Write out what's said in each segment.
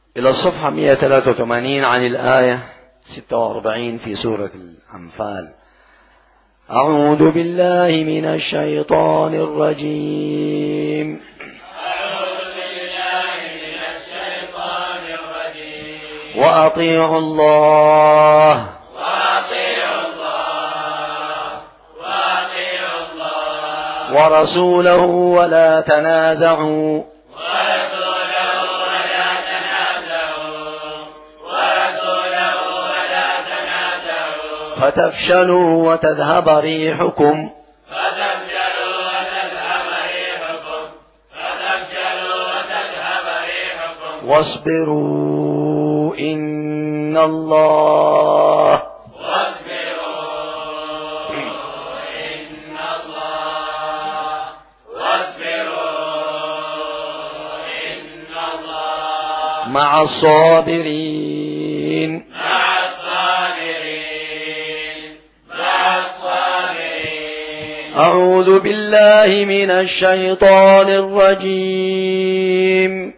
إلى الصفحة 183 عن الآية 46 في سورة الأنفال. أعوذ بالله من الشيطان الرجيم. وأطيعوا الله ورسوله ولا تنازعوا فتفشلوا وتذهب ريحكم واصبروا إن الله مع الصابرين. أعوذ بالله من الشيطان الرجيم.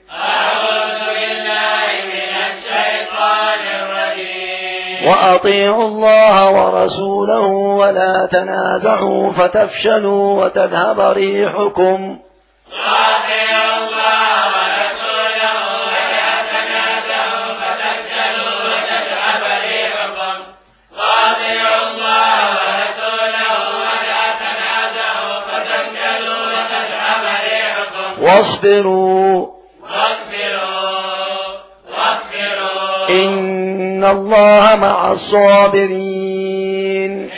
وأطيعوا الله ورسوله ولا تنازعوا فتفشلوا وتذهب ريحكم. واصبروا إن الله مع الصابرين.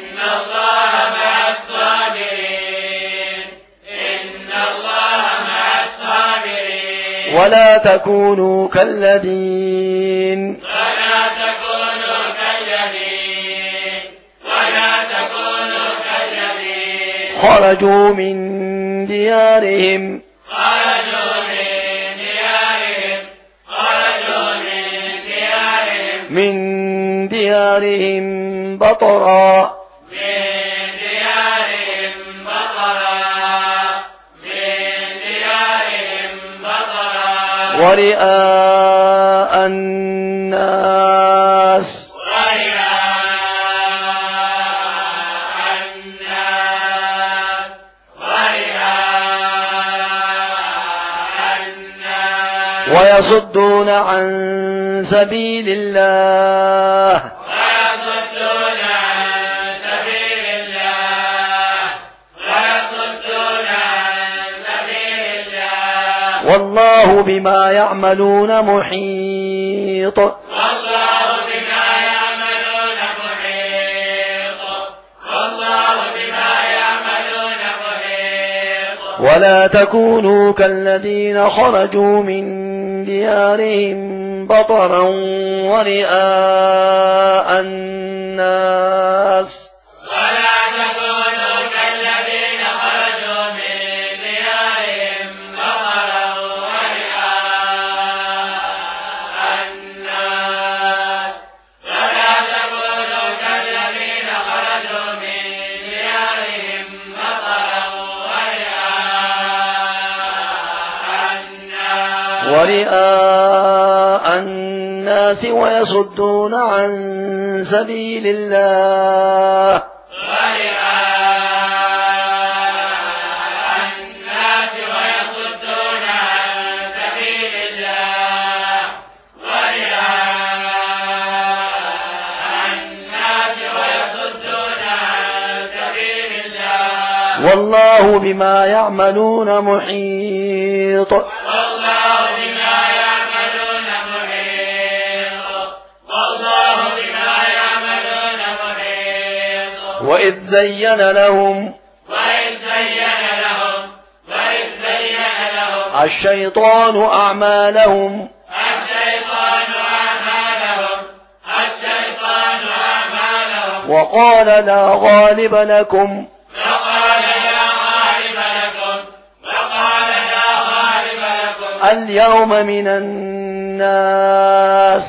ولا تكونوا كالذين خرجوا من ديارهم بطرا ورئاء الناس ويصدون عن سبيل الله والله بما يعملون محيط. ولا تكونوا كالذين خرجوا من ديارهم بطرا ورئاء الناس ويصدون عن سبيل الله والله بما يعملون محيط. وإذ زين لهم الشيطان أعمالهم وقال لا غالب لكم اليوم من الناس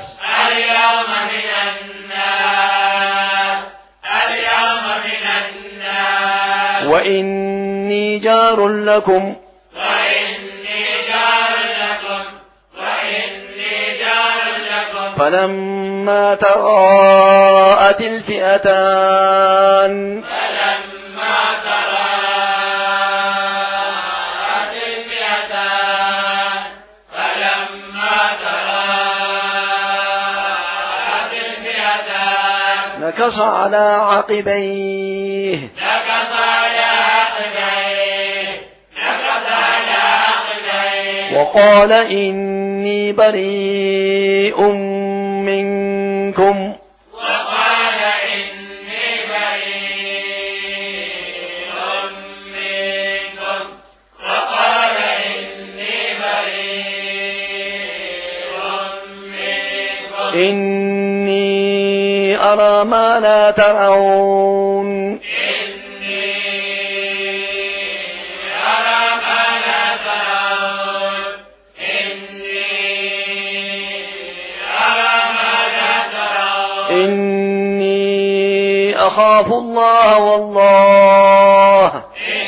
وإني جار لكم فلما تراءت الفئتان نكص على عقبيه وقال إني بريء منكم إني أرى ما لا ترون إني أخاف الله والله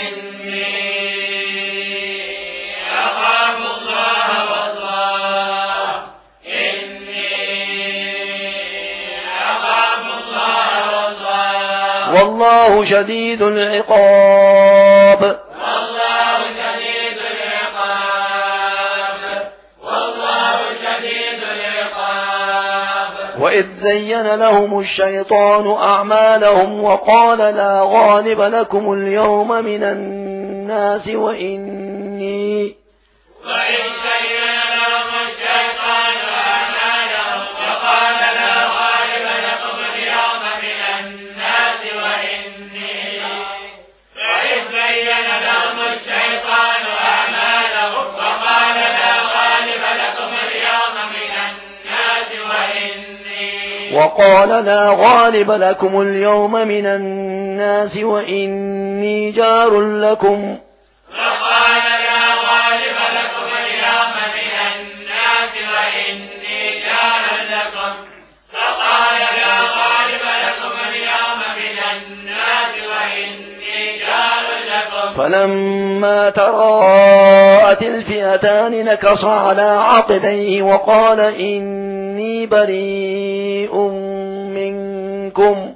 والله شديد العقاب وإذ زين لهم الشيطان أعمالهم وقال لا غالب لكم اليوم من الناس وإني وقال لا غالب لكم اليوم من الناس وإني جار لكم فلما تراءت الفئتان نكص على عقبيه وقال إني بريء منكم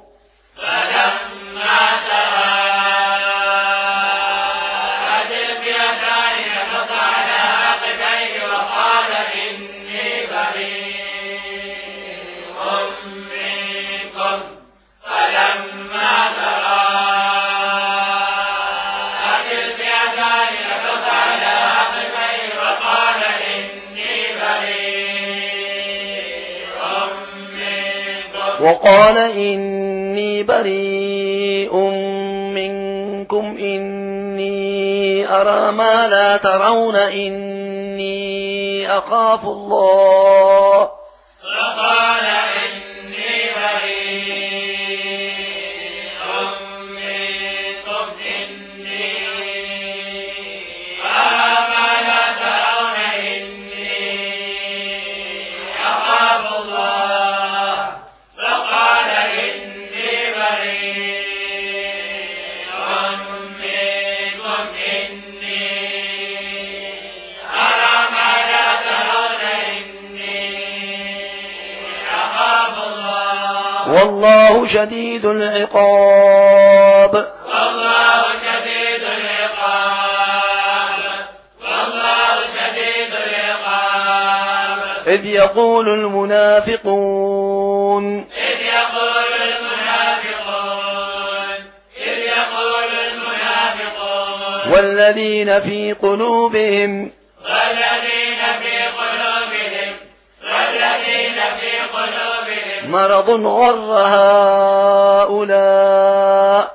وقال إني بريء منكم إني أرى ما لا ترون إني أخاف الله فقال إني بريء منكم إني أرى ما لا ترون إني أخاف الله فقال إني بريء منكم إني أرى ما لا ترون إني أخاف الله والله شديد العقاب والله شديد العقاب والله شديد العقاب إذ يقول المنافقون والذين في قلوبهم مرض غر هؤلاء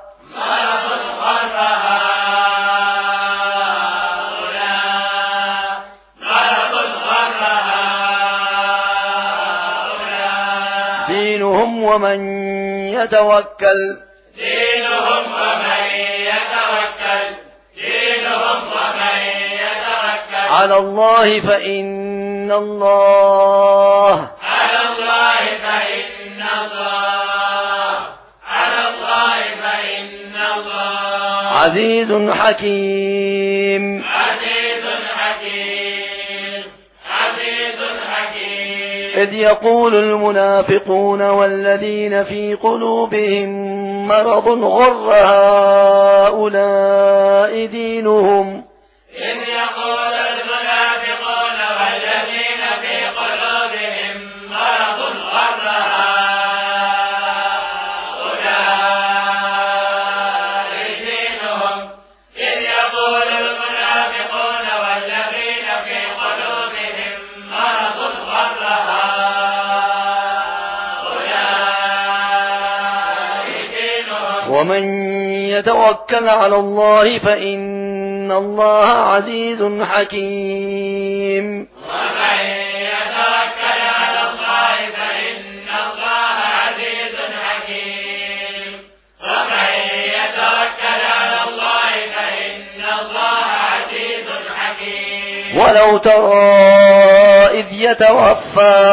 دينهم ومن يتوكل على الله فإن الله عزيز حكيم إذ يقول المنافقون والذين في قلوبهم مرض غر هؤلاء دينهم إذ يقول المنافقون والذين في قلوبهم مرض غر هؤلاء دينهم إذ يقول المنافقون والذين في قلوبهم مرض غر هؤلاء دينهم ومن يتوكل على الله فإن الله عزيز حكيم ومن يتوكل على الله فإن الله عزيز حكيم ومن يتوكل على الله فإن الله عزيز حكيم ولو ترى إذ يتوفى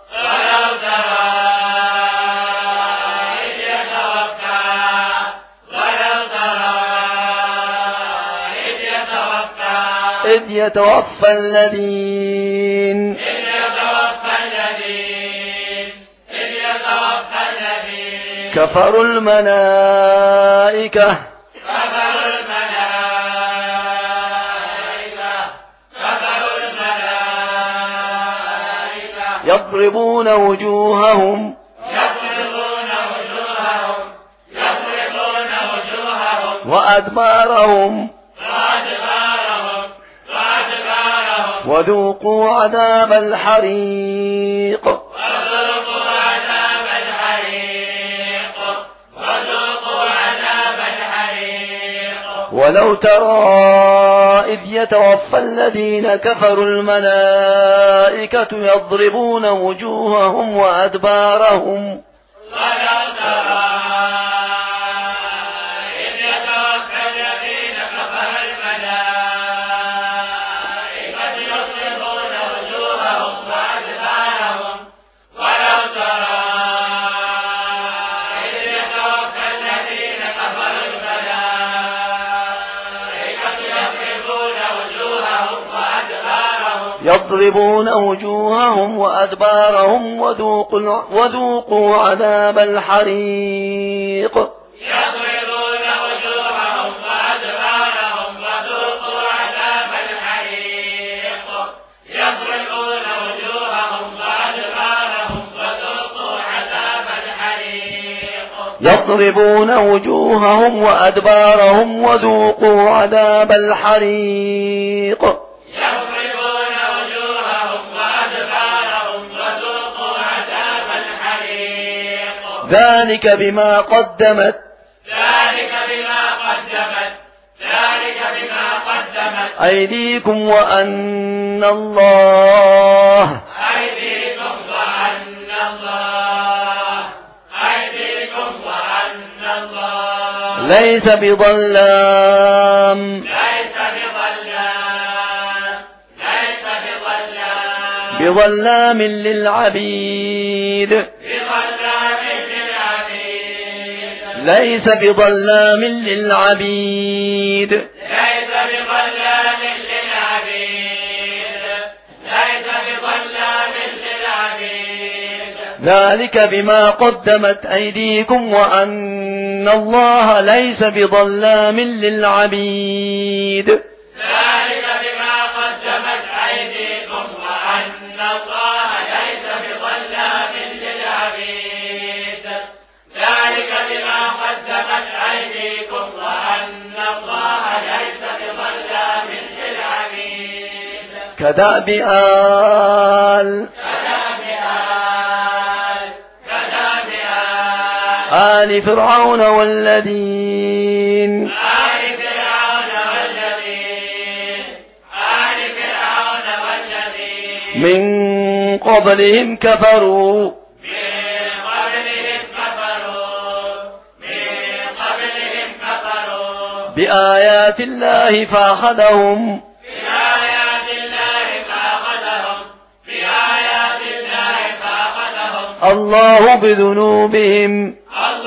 إذ يتوفى الذين كفروا الملائكة يضربون وجوههم وأدبارهم وذوقوا عذاب الحريق ولو ترى إذ يتوفى الذين كفروا الملائكة يضربون وجوههم وأدبارهم يضربون وجوههم وأدبارهم وذوقوا عذاب الحريق يضربون وجوههم وأدبارهم وذوقوا عذاب الحريق يضربون وجوههم وأدبارهم وذوقوا عذاب الحريق يضربون وجوههم وأدبارهم وذوقوا عذاب الحريق ذلك بما قدمت أيديكم وأن الله ليس بظلام للعبيد ليس بظلام للعبيد ذلك بما قدمت أيديكم وأن الله ليس بظلام للعبيد ذلك بما قدمت أيديكم وأن الله ليس بظلام للعبيد ذلك بما قدمت أيديكم وأن الله ليس بظلام للعبيد كدأب آل فرعون والذين من قبلهم كفروا بآيات الله فأخذهم الله بذنوبهم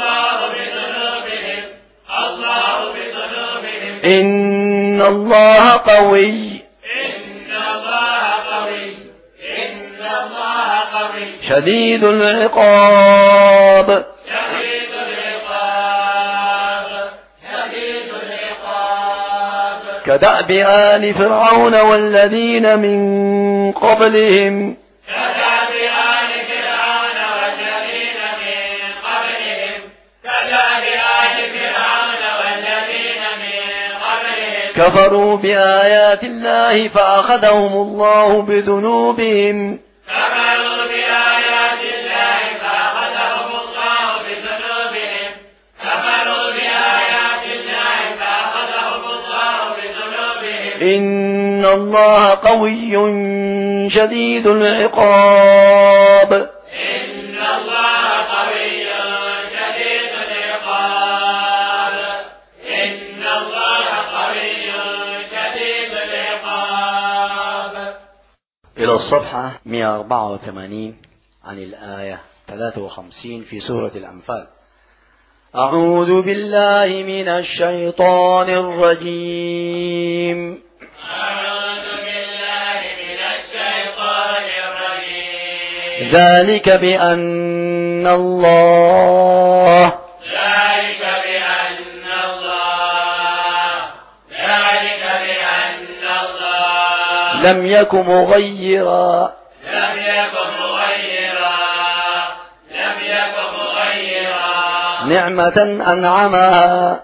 إن الله قوي إن الله قوي شديد العقاب شديد العقاب شديد العقاب كدأب آل فرعون والذين من قبلهم كدأب آل فرعون والذين من قبلهم كدأب آل فرعون والذين من قبلهم كفروا بآيات الله فأخذهم الله بذنوبهم كفروا بآيات الله فأخذهم الله بذنوبهم كفروا بآيات الله فأخذهم الله بذنوبهم إن الله قوي شديد العقاب إن الله قوي شديد العقاب إن الله قوي شديد العقاب. إلى الصفحة 184 عن الآية 53 في سورة الأنفال. أعوذ بالله من الشيطان الرجيم. أعوذ بالله من الشيطان الرجيم. ذلك بأن الله ذلك بأن الله لم يك مغيرا نعمة أنعمها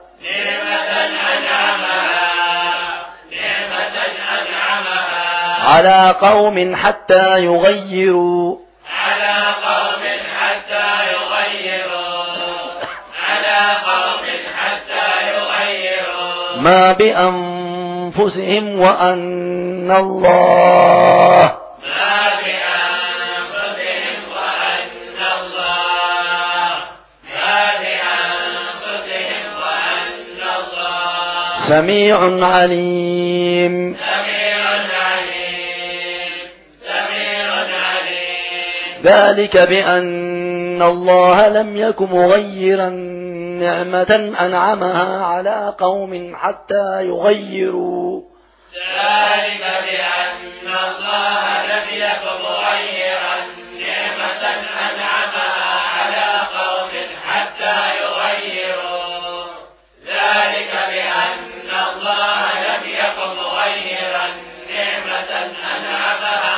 على قوم حتى يغيروا ما بأنفسهم وأن الله سميع عليم. ذلك بأن الله لم يك مغيرا نعمة أنعمها على قوم حتى يغيروا ذلك بأن الله لم يك مغيرا نعمة أنعمها على قوم حتى يغيروا ذلك بأن الله لم يك مغيرا نعمة أنعمها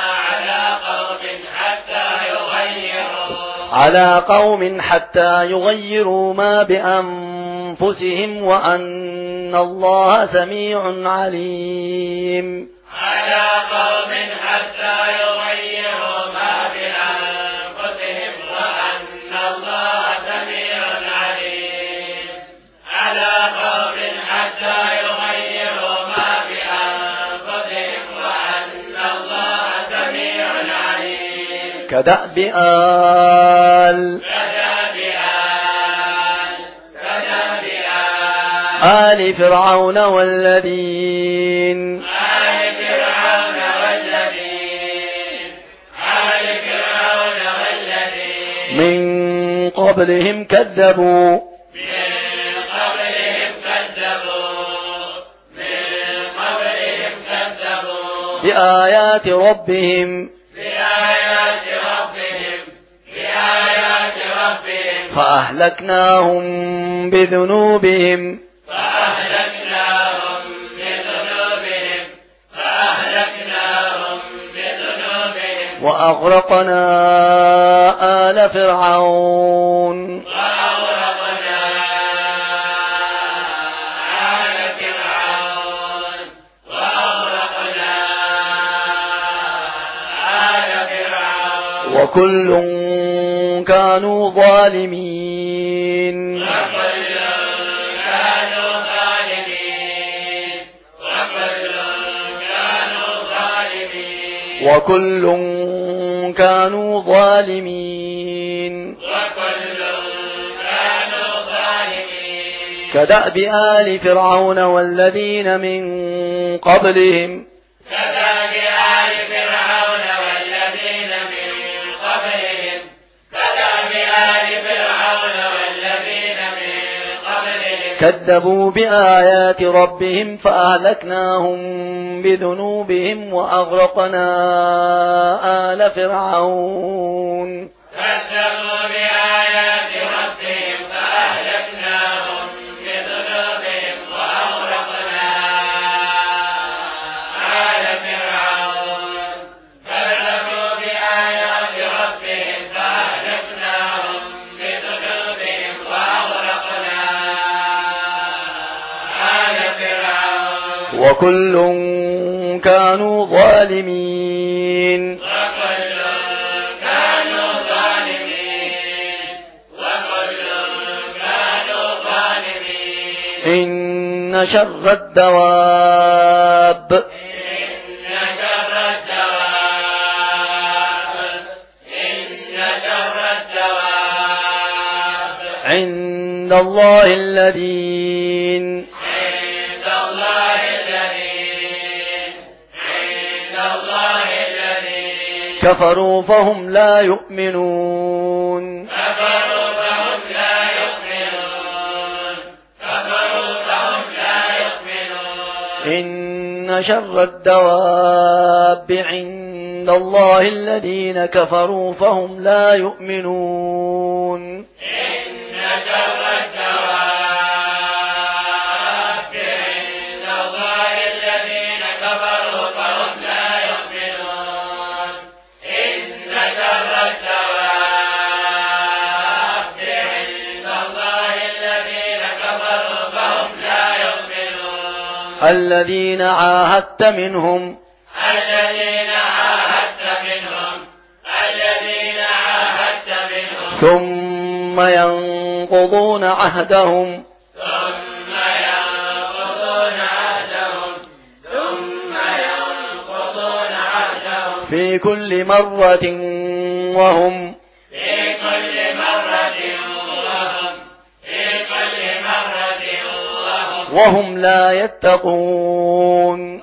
على قوم حتى يغيروا ما بأنفسهم وأن الله سميع عليم. على قوم حتى يغيروا ما بأنفسهم وأن الله سميع عليم. على قوم حتى يغيروا ما بأنفسهم وأن الله سميع عليم. كدأب آل فرعون والذين من قبلهم كذبوا بآيات ربهم فأهلكناهم بذنوبهم وأغرقنا آل فرعون وكل كانوا ظالمين. وكل كانوا ظالمين. كدأب آل فرعون والذين من قبلهم كذبوا بآيات ربهم فأهلكناهم بذنوبهم وأغرقنا آل فرعون وكل كانوا ظالمين إن شر الدواب عند الله الذين كفروا فهم لا يؤمنون إن شر الدواب عند الله الذين كفروا فهم لا يؤمنون الذين عاهدت منهم ثم ينقضون عهدهم في كل مرة وهم لا يتقون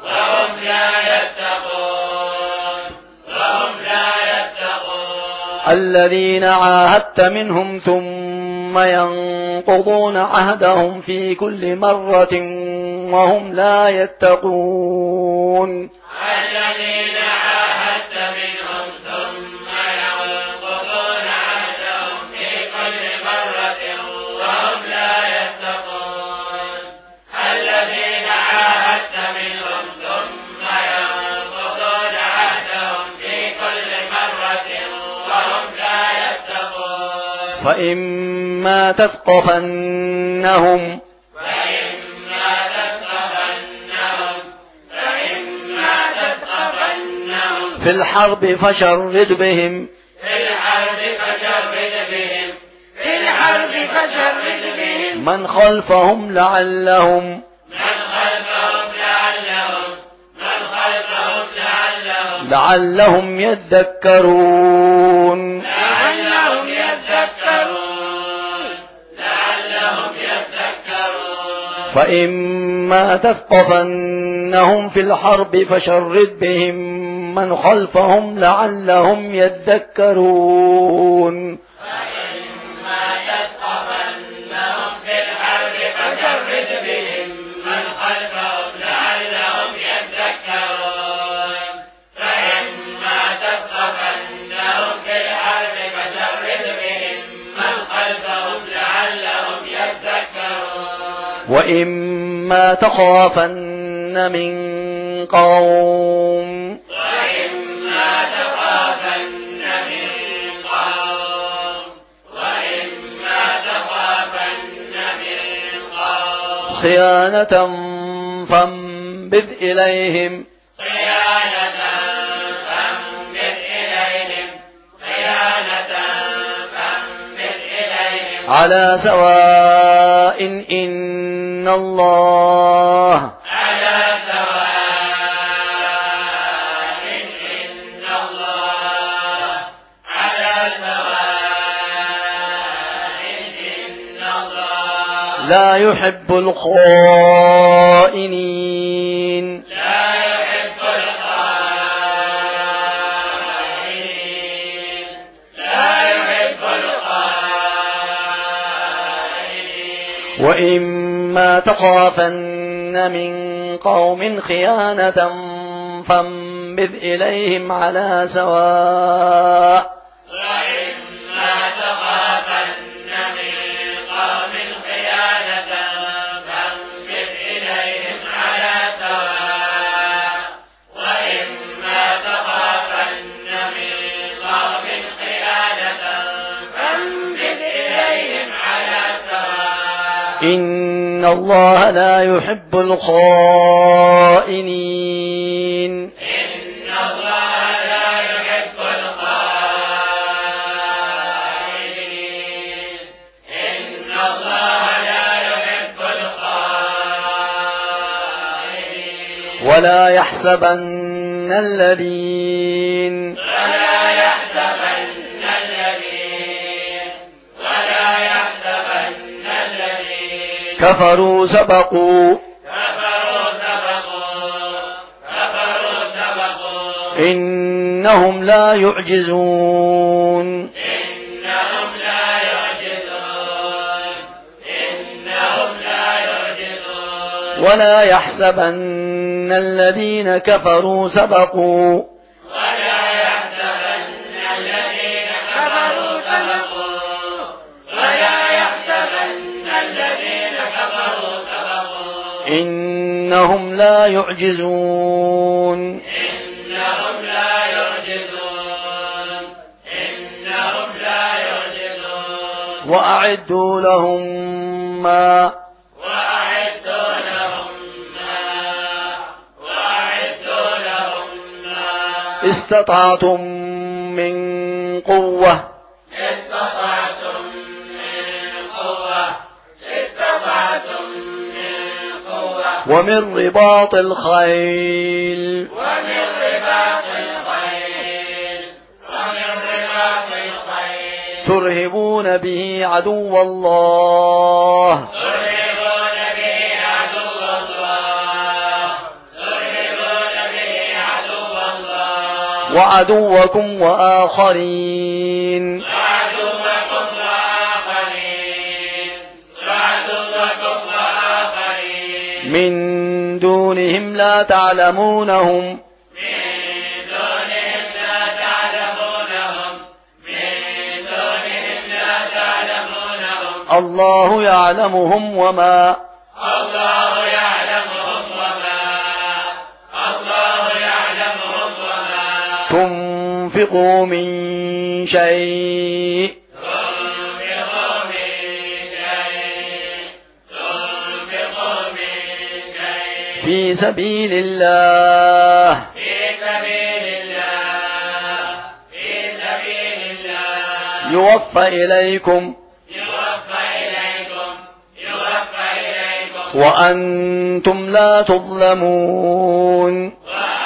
الذين عاهدت منهم ثم ينقضون عهدهم في كل مرة وهم لا يتقون الذين عاهدت منهم ثم ينقضون عهدهم في كل مرة وهم لا يتقون الذين عاهدت منهم ثم ينقضون عهدهم في كل مرة وهم لا يتقون فإما تثقفنهم في الحرب فشرد بهم من خلفهم لعلهم يذكرون فإما تثقفنهم في الحرب فشرد بهم من خلفهم لعلهم يذكرون وإما تخافن من قوم خيانة فانبذ إليهم على سواء إن الله لا يحب الخائنين وإما تخافن من قوم خيانة فانبذ إليهم على سواء إن إن الله لا يحب الخائنين. إن الله لا يحب الخائنين. إن الله لا يحب الخائنين. ولا يحسبن الذين كفروا سبقوا إنهم لا يعجزون. ولا يحسبن الذين كفروا سبقوا إنهم لا يعجزون. وأعدوا لهم ما استطعتم من قوة ومن رباط الخيل ترهبون به عدو الله وعدوكم وآخرين من دونهم لا تعلمونهم الله يعلمهم وما تنفقوا من شيء في سبيل الله يوفى إليكم وأنتم لا تظلمون.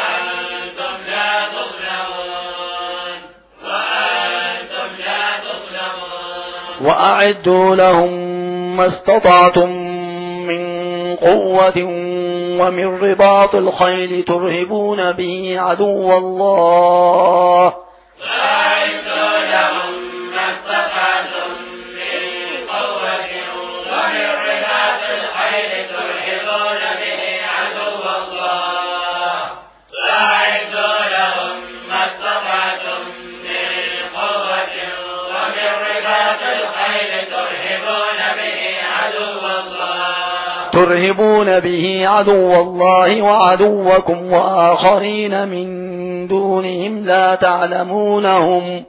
وأعدوا لهم ما استطعتم من قوة ومن رباط الخيل ترهبون به عدو الله ترهبون به عدو الله وعدوكم وآخرين من دونهم لا تعلمونهم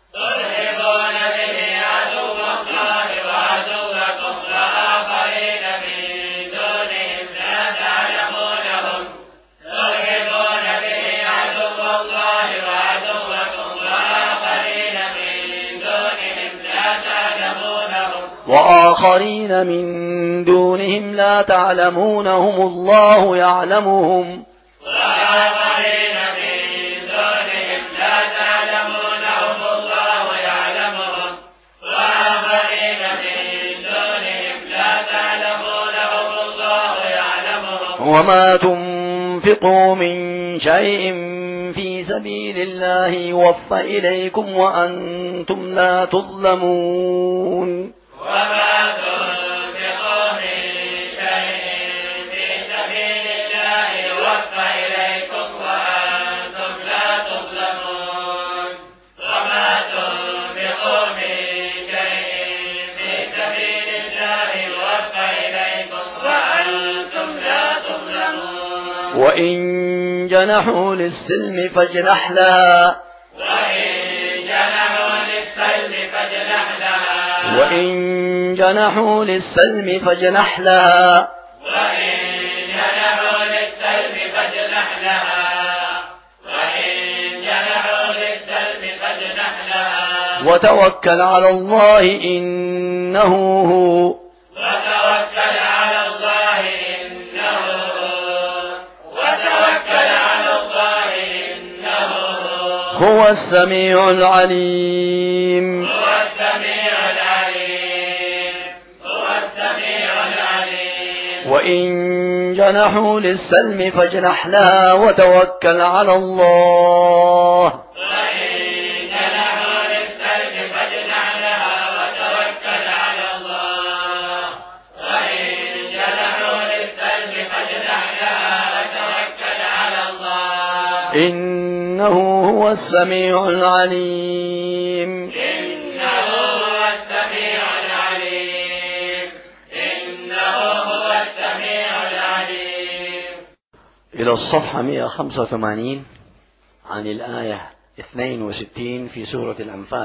وآخرين من دونهم لا تعلمونهم الله يعلمهم وما تنفقوا من شيء في سبيل الله يوفى إليكم وأنتم لا تظلمون. وما تنفقوا من شيء في سبيل الله يوفى إليكم وأنتم لا تظلمون. وما تنفقوا من شيء في سبيل الله يوفى إليكم وأنتم لا تظلمون. وإن جنحوا للسلم فاجنح لها وإن جنحوا للسلم فاجنح لها وتوكل على الله إنه هو هو السميع العليم. وإن جنحوا للسلم فاجنح لها وتوكل على الله إنه هو السميع العليم. إلى الصفحة 185 عن الآية 62 في سورة الأنفال.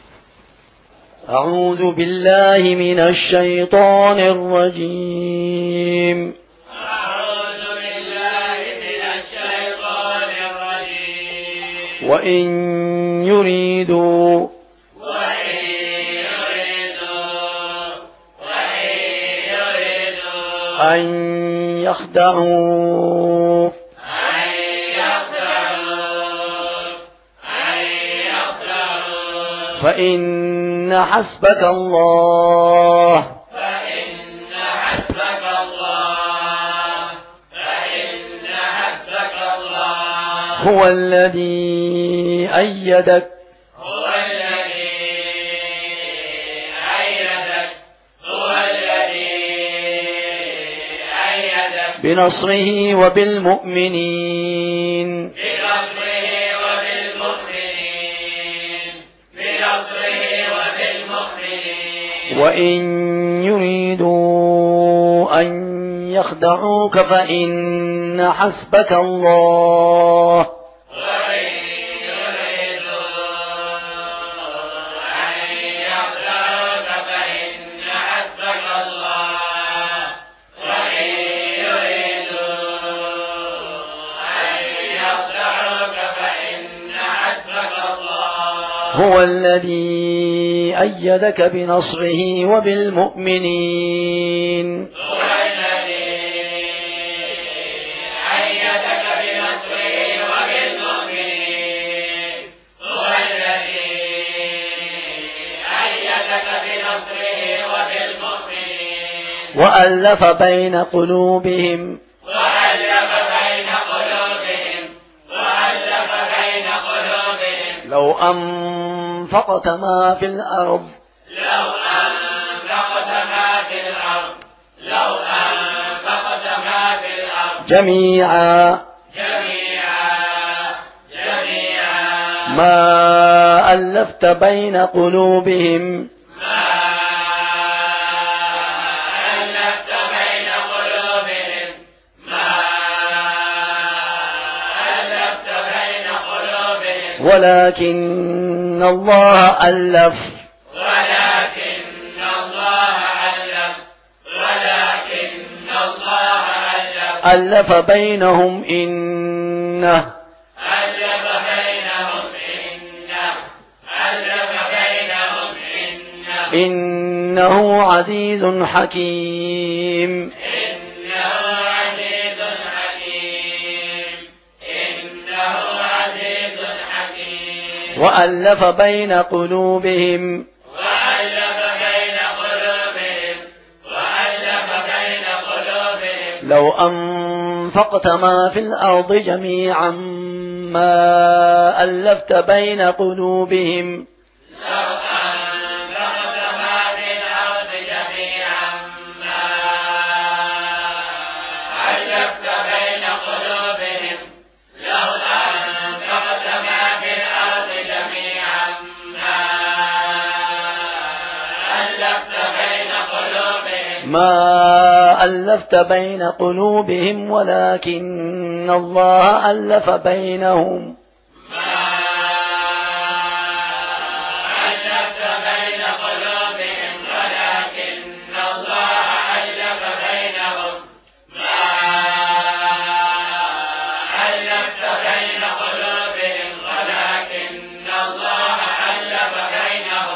أعوذ بالله من الشيطان الرجيم. وإن يريدوا أن يخدعوا فإن حسبك الله هو الذي أيدك بنصره وبالمؤمنين وإن يريدوا أن يخدعوك فإن حسبك الله هو الذي أيدك بنصره وبالمؤمنين وألف بين قلوبهم لو أنفقت ما في الأرض جميعا ما ألفت بين قلوبهم ولكن الله ألف ألف بينهم إنه عزيز حكيم. وألف بين قلوبهم لو أنفقت ما في الأرض جميعا ما ألفت بين قلوبهم ما ألفت بين قلوبهم ولكن الله ألف بينهم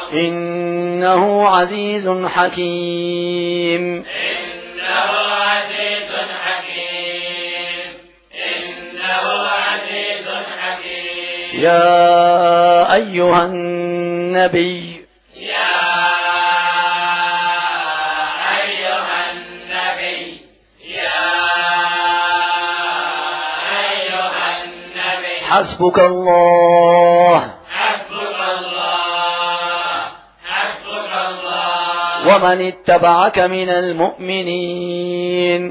إنه عزيز حكيم إنه عزيز حكيم إنه عزيز حكيم يا أيها النبي حسبك الله ومن اتبعك من المؤمنين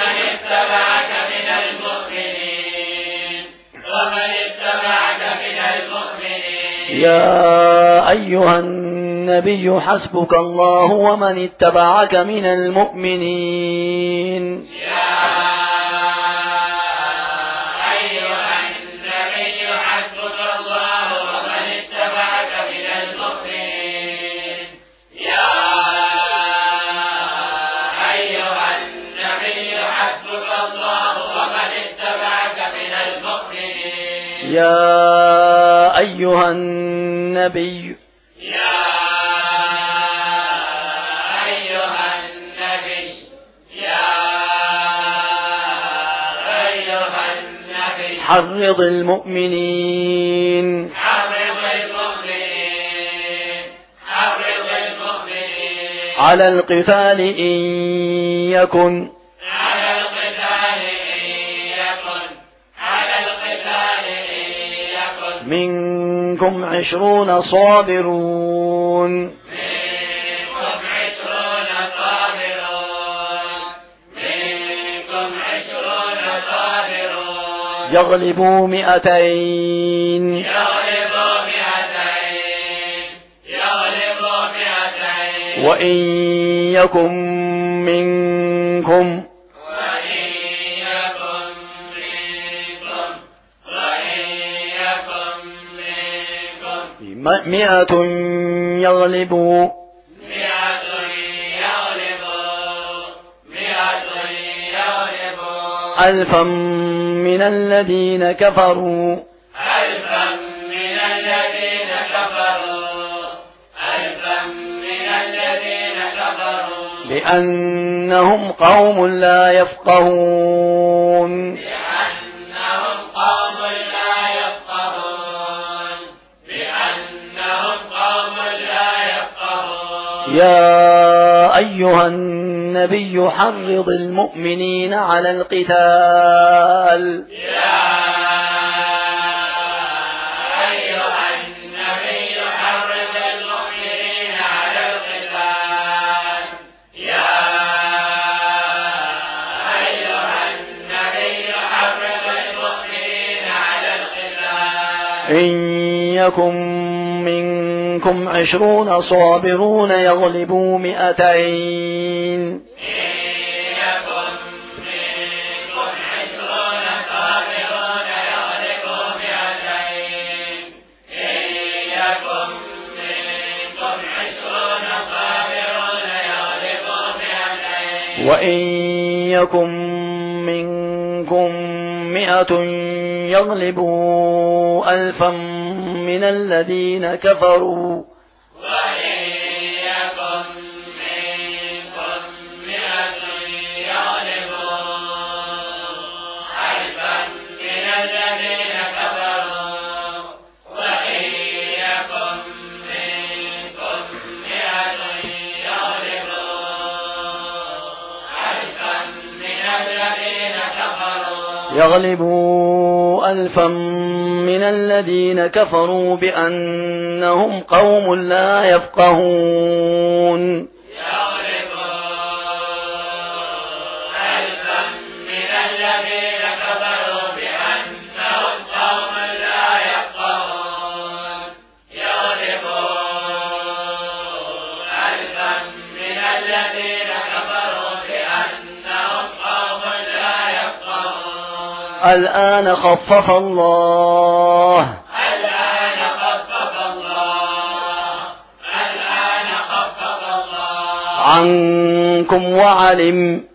يا أيها النبي حسبك الله ومن اتبعك من المؤمنين يا أيها النبي حرض المؤمنين على القتال إن يكن منكم 20 صابرون يغلبوا 200 وإن يكن منكم 100 يغلبوا 1000 من الذين كفروا بأنهم قوم لا يفقهون يا أيها النبي حرض المؤمنين على القتال إن يكن منكم 20 صابرون يغلبوا 200 وإن يكن منكم 100 يغلبوا 1000 من الذين كفروا يغلبوا 1000 من الذين كفروا بأنهم قوم لا يفقهون الآن خفف الله عنكم وعلم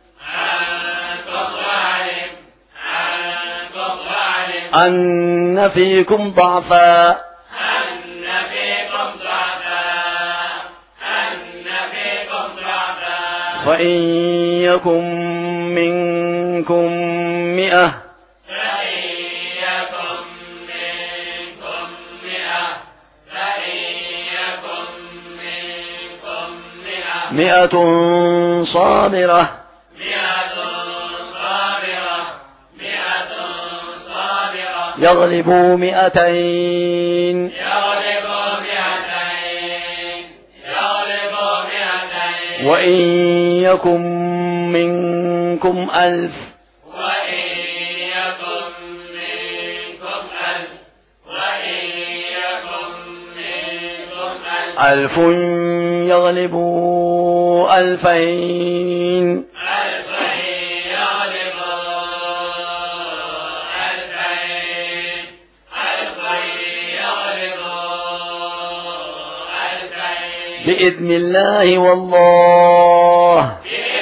أن فيكم ضعفا فإن يكن منكم 100 100 صابرة يغلبوا 200 وإن يكن منكم 1000 1000 يغلبوا 2000 بإذن الله والله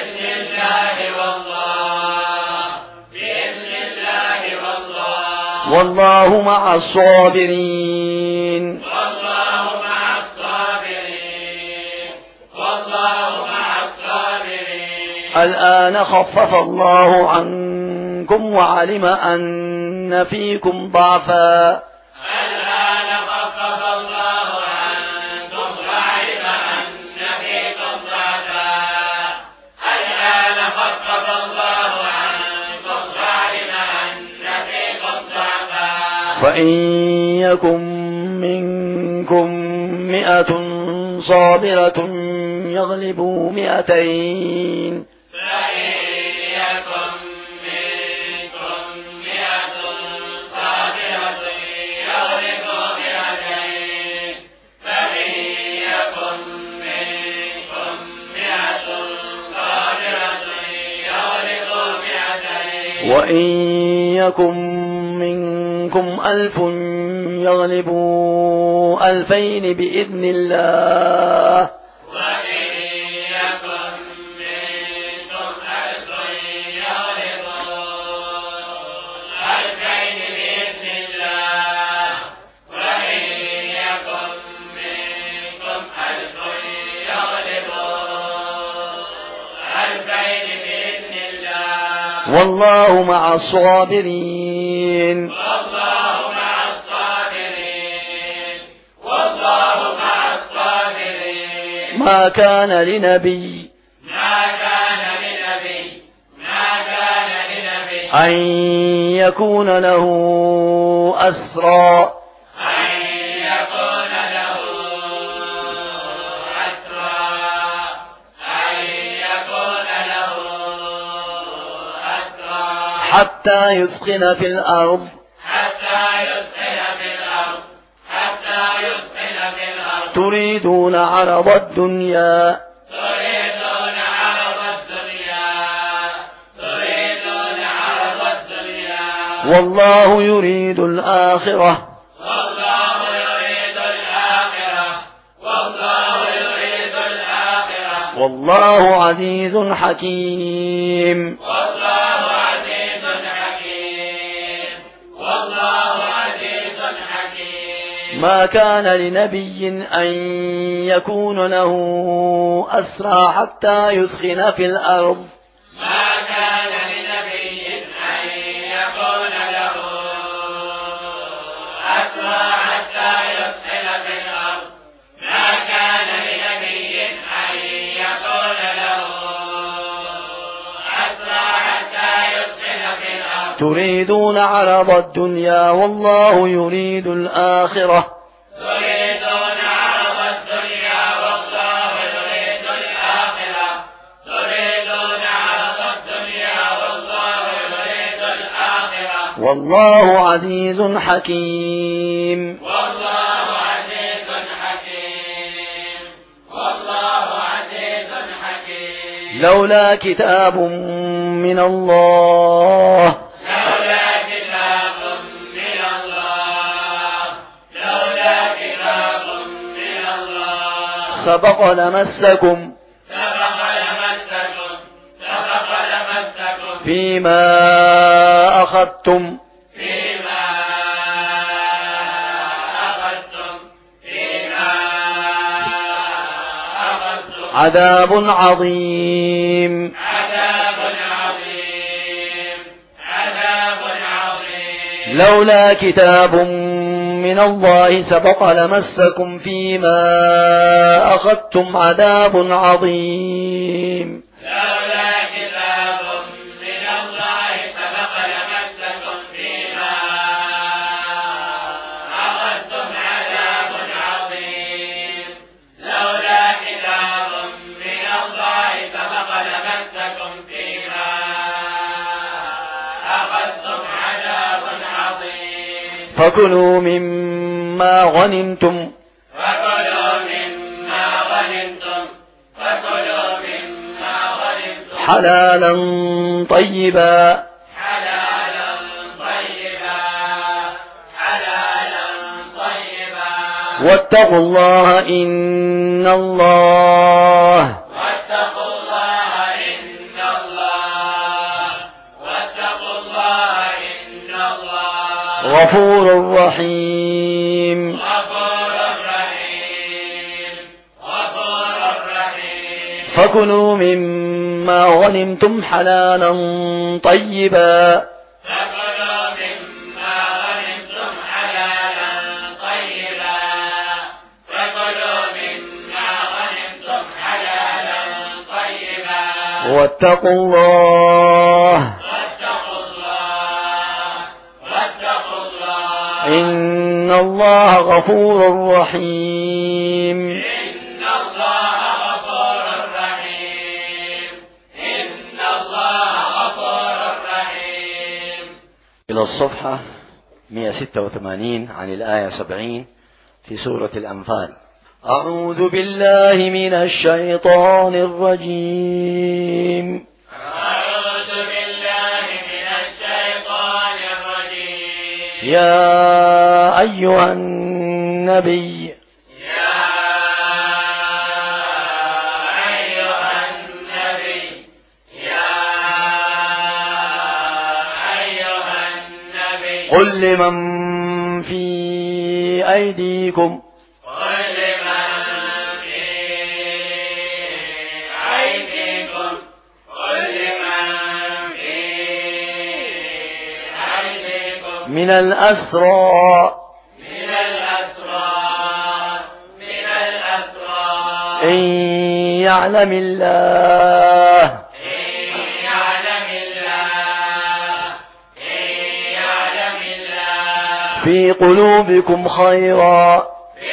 والله مع الصابرين الآن خفف الله عنكم وعلم أن فيكم ضعفا فإن يكن منكم 100 صابرة يغلبوا 200 وإن يكن منكم 1000 يغلبوا 2000 بإذن الله والله مع الصابرين ما كان لنبي أن يكون له أسرى حتى يثخن في الأرض تريدون عرض الدنيا والله يريد الآخرة والله عزيز حكيم ما كان لنبي أن يكون له أسرى حتى يثخن في الأرض تريدون عرض الدنيا والله يريد الآخرة والله عزيز حكيم لولا كتاب من الله سبق لمسكم فيما أخذتم عذاب عظيم لولا كتاب من الله سبق لمسكم فيما أخذتم عذاب عظيم لولا كتاب من الله سبق لمسكم فيما أخذتم عذاب عظيم لولا كتاب من الله سبق لمسكم فيما أخذتم عذاب عظيم فكلوا مما غنمتم حلالا طيبا واتقوا الله إن الله غفور رحيم فكلوا مما غنمتم حلالا طيبا واتقوا الله إن الله غفور رحيم إلى الصفحة 186 عن الآية 70 في سورة الأنفال. أعوذ بالله من الشيطان الرجيم. أعوذ بالله من الشيطان الرجيم. يا أيها النبي قل لمن في أيديكم من الأسرى إن يعلم الله في قلوبكم خيرا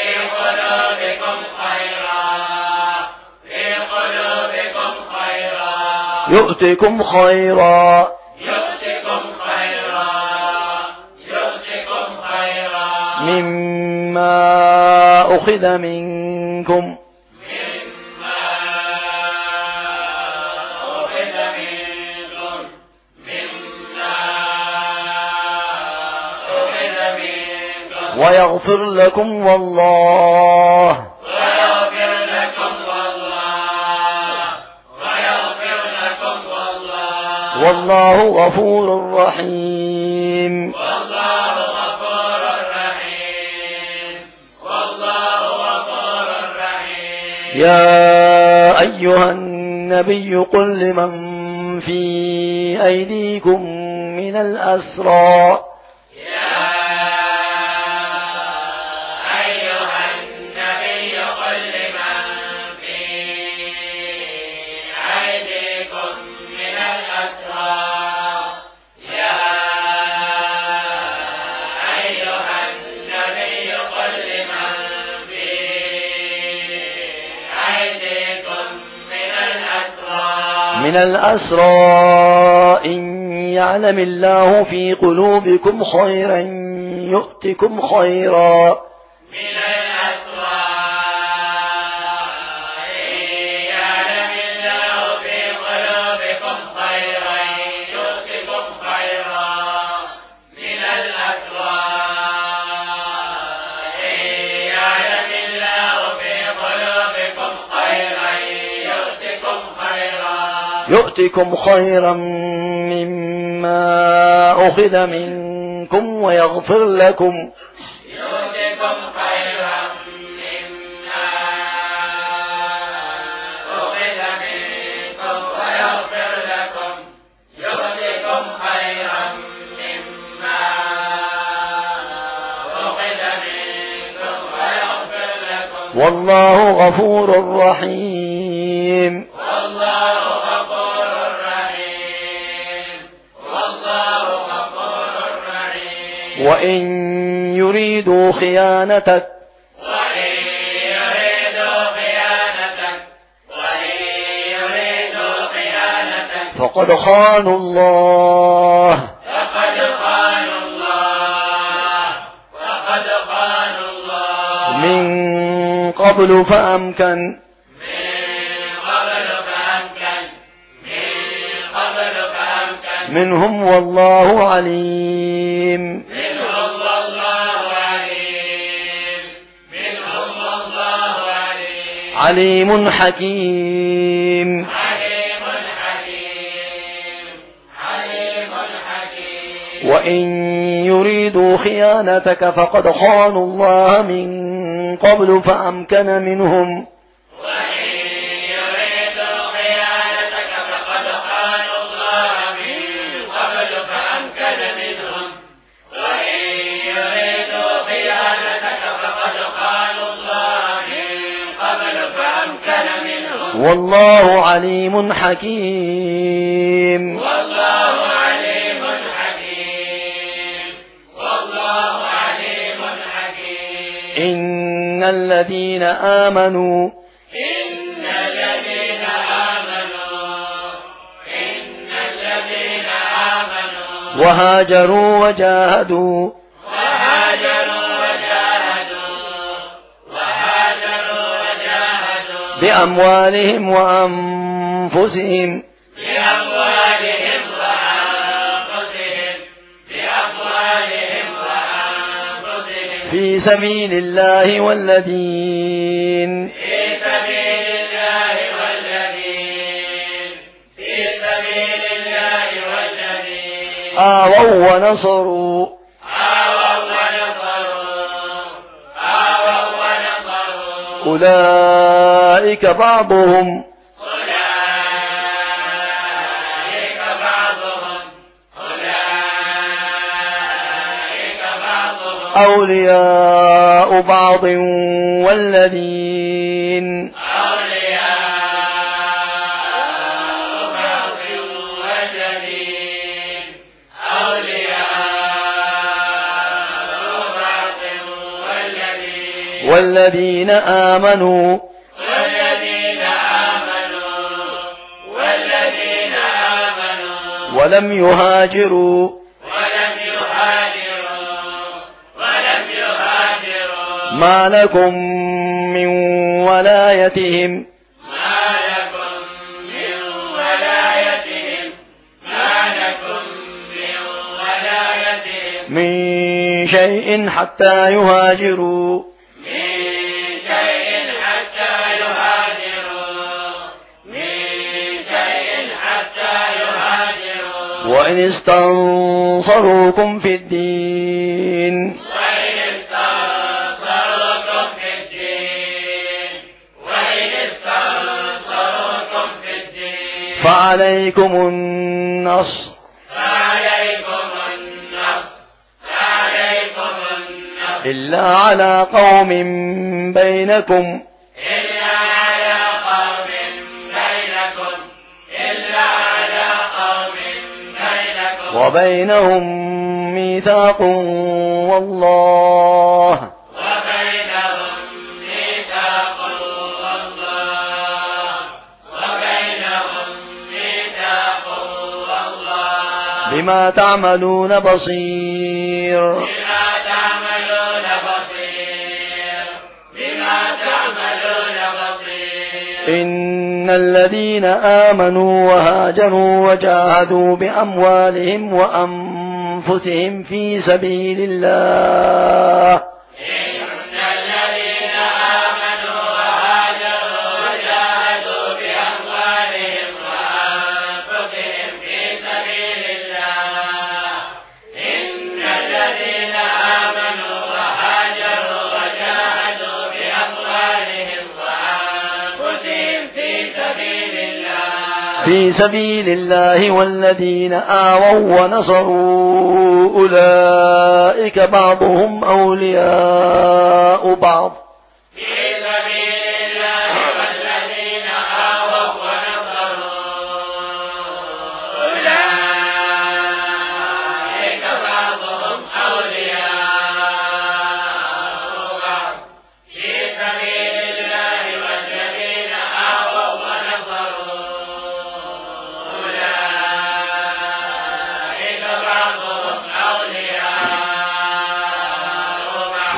يؤتكم خيرا مما أخذ منكم ويغفر لكم والله والله غفور رحيم. يا أيها النبي قل لمن في أيديكم من الأسرى من الأسرى إن يعلم الله في قلوبكم خيرا يؤتكم خيرا يؤتكم خيرا مما أخذ منكم ويغفر لكم والله غفور رحيم. والله غفور رحيم. والله غفور رحيم. وإن يريدوا خيانتك فقد خانوا الله. فقد خانوا الله. فقد خانوا الله. من قبل فأمكن. من قبل فأمكن. من قبل فأمكن. منهم والله عليم. منهم والله عليم. منهم والله عليم. عليم حكيم. وإن يريدوا خيانتك فقد خانوا الله من قبل فأمكن منهم. وإن يريدوا خيانتك فقد خانوا الله من قبل فأمكن منهم. وإن يريدوا خيانتك فقد خانوا الله من قبل فأمكن منهم. والله عليم حكيم. والله عليم حكيم. والله عليم حكيم. إن الذين آمنوا إن الذين آمنوا. إن الذين آمنوا وهاجروا وجاهدوا بأموالهم وأنفسهم في سبيل الله والذين آووا ونصروا أولئك بعضهم أولياء بعض والذين والذين آمنوا ولم يهاجروا ما لكم من ولايتهم من شيء حتى يهاجروا وإن استنصروكم في الدين فعليكم النصر إلا على قوم بينكم وبينهم ميثاق والله بما تعملون بصير إن الذين آمنوا وهاجروا وجاهدوا بأموالهم وأنفسهم في سبيل الله في سبيل الله والذين آووا ونصروا أولئك بعضهم أولياء بعض في سبيل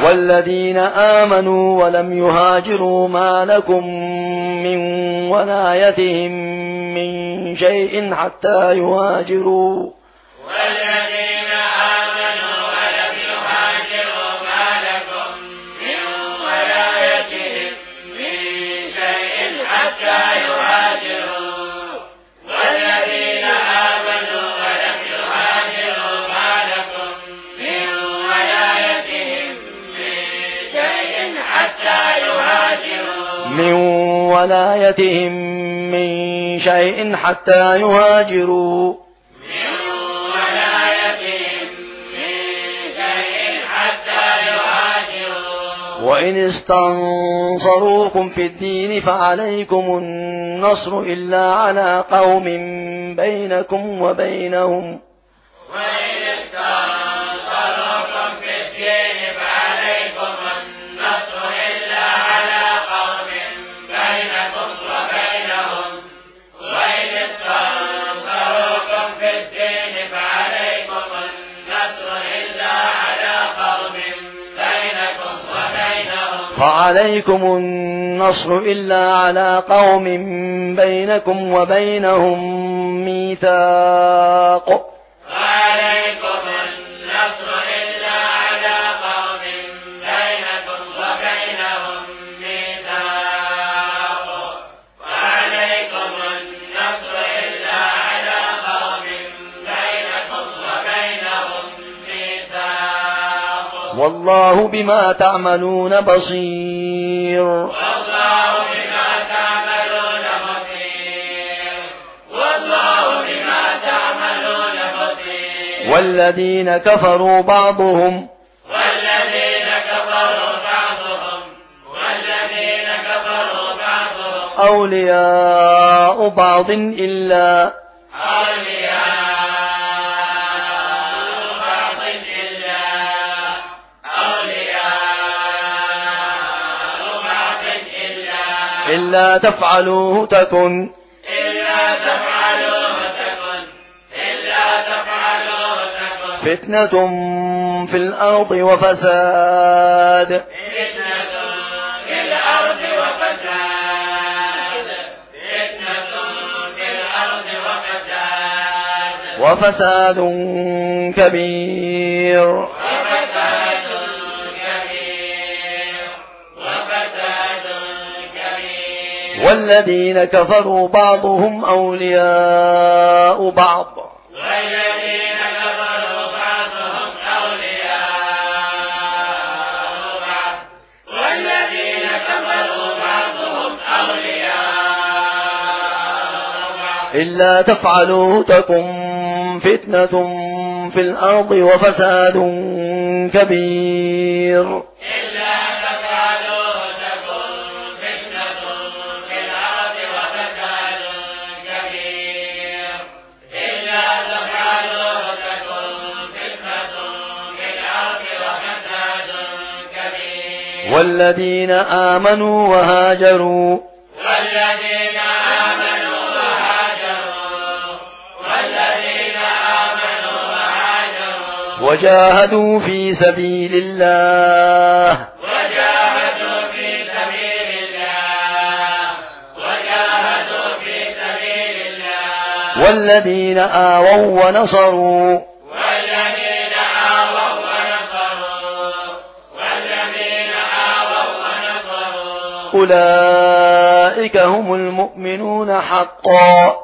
والذين آمنوا ولم يهاجروا ما لكم من ولايتهم من شيء حتى يهاجروا والذين آمنوا ولم يهاجروا ما لكم من ولايتهم من شيء حتى يهاجروا والذين آمنوا ولم يهاجروا ما لكم من ولايتهم من شيء حتى يهاجروا وإن استنصروكم في الدين فعليكم النصر إلا على قوم بينكم وبينهم فعليكم النصر إلا على قوم بينكم وبينهم ميثاق والله بما تعملون بصير والذين كفروا بعضهم أولياء بعض إلا تفعلوه تكن فتنة في الأرض وفساد وفساد كبير والذين كفروا بعضهم أولياء بعض إلا تفعلوا تكن فتنة في الأرض وفساد كبير والذين آمنوا وهاجروا وجاهدوا في سبيل الله والذين آووا ونصروا أولئك هم المؤمنون حقا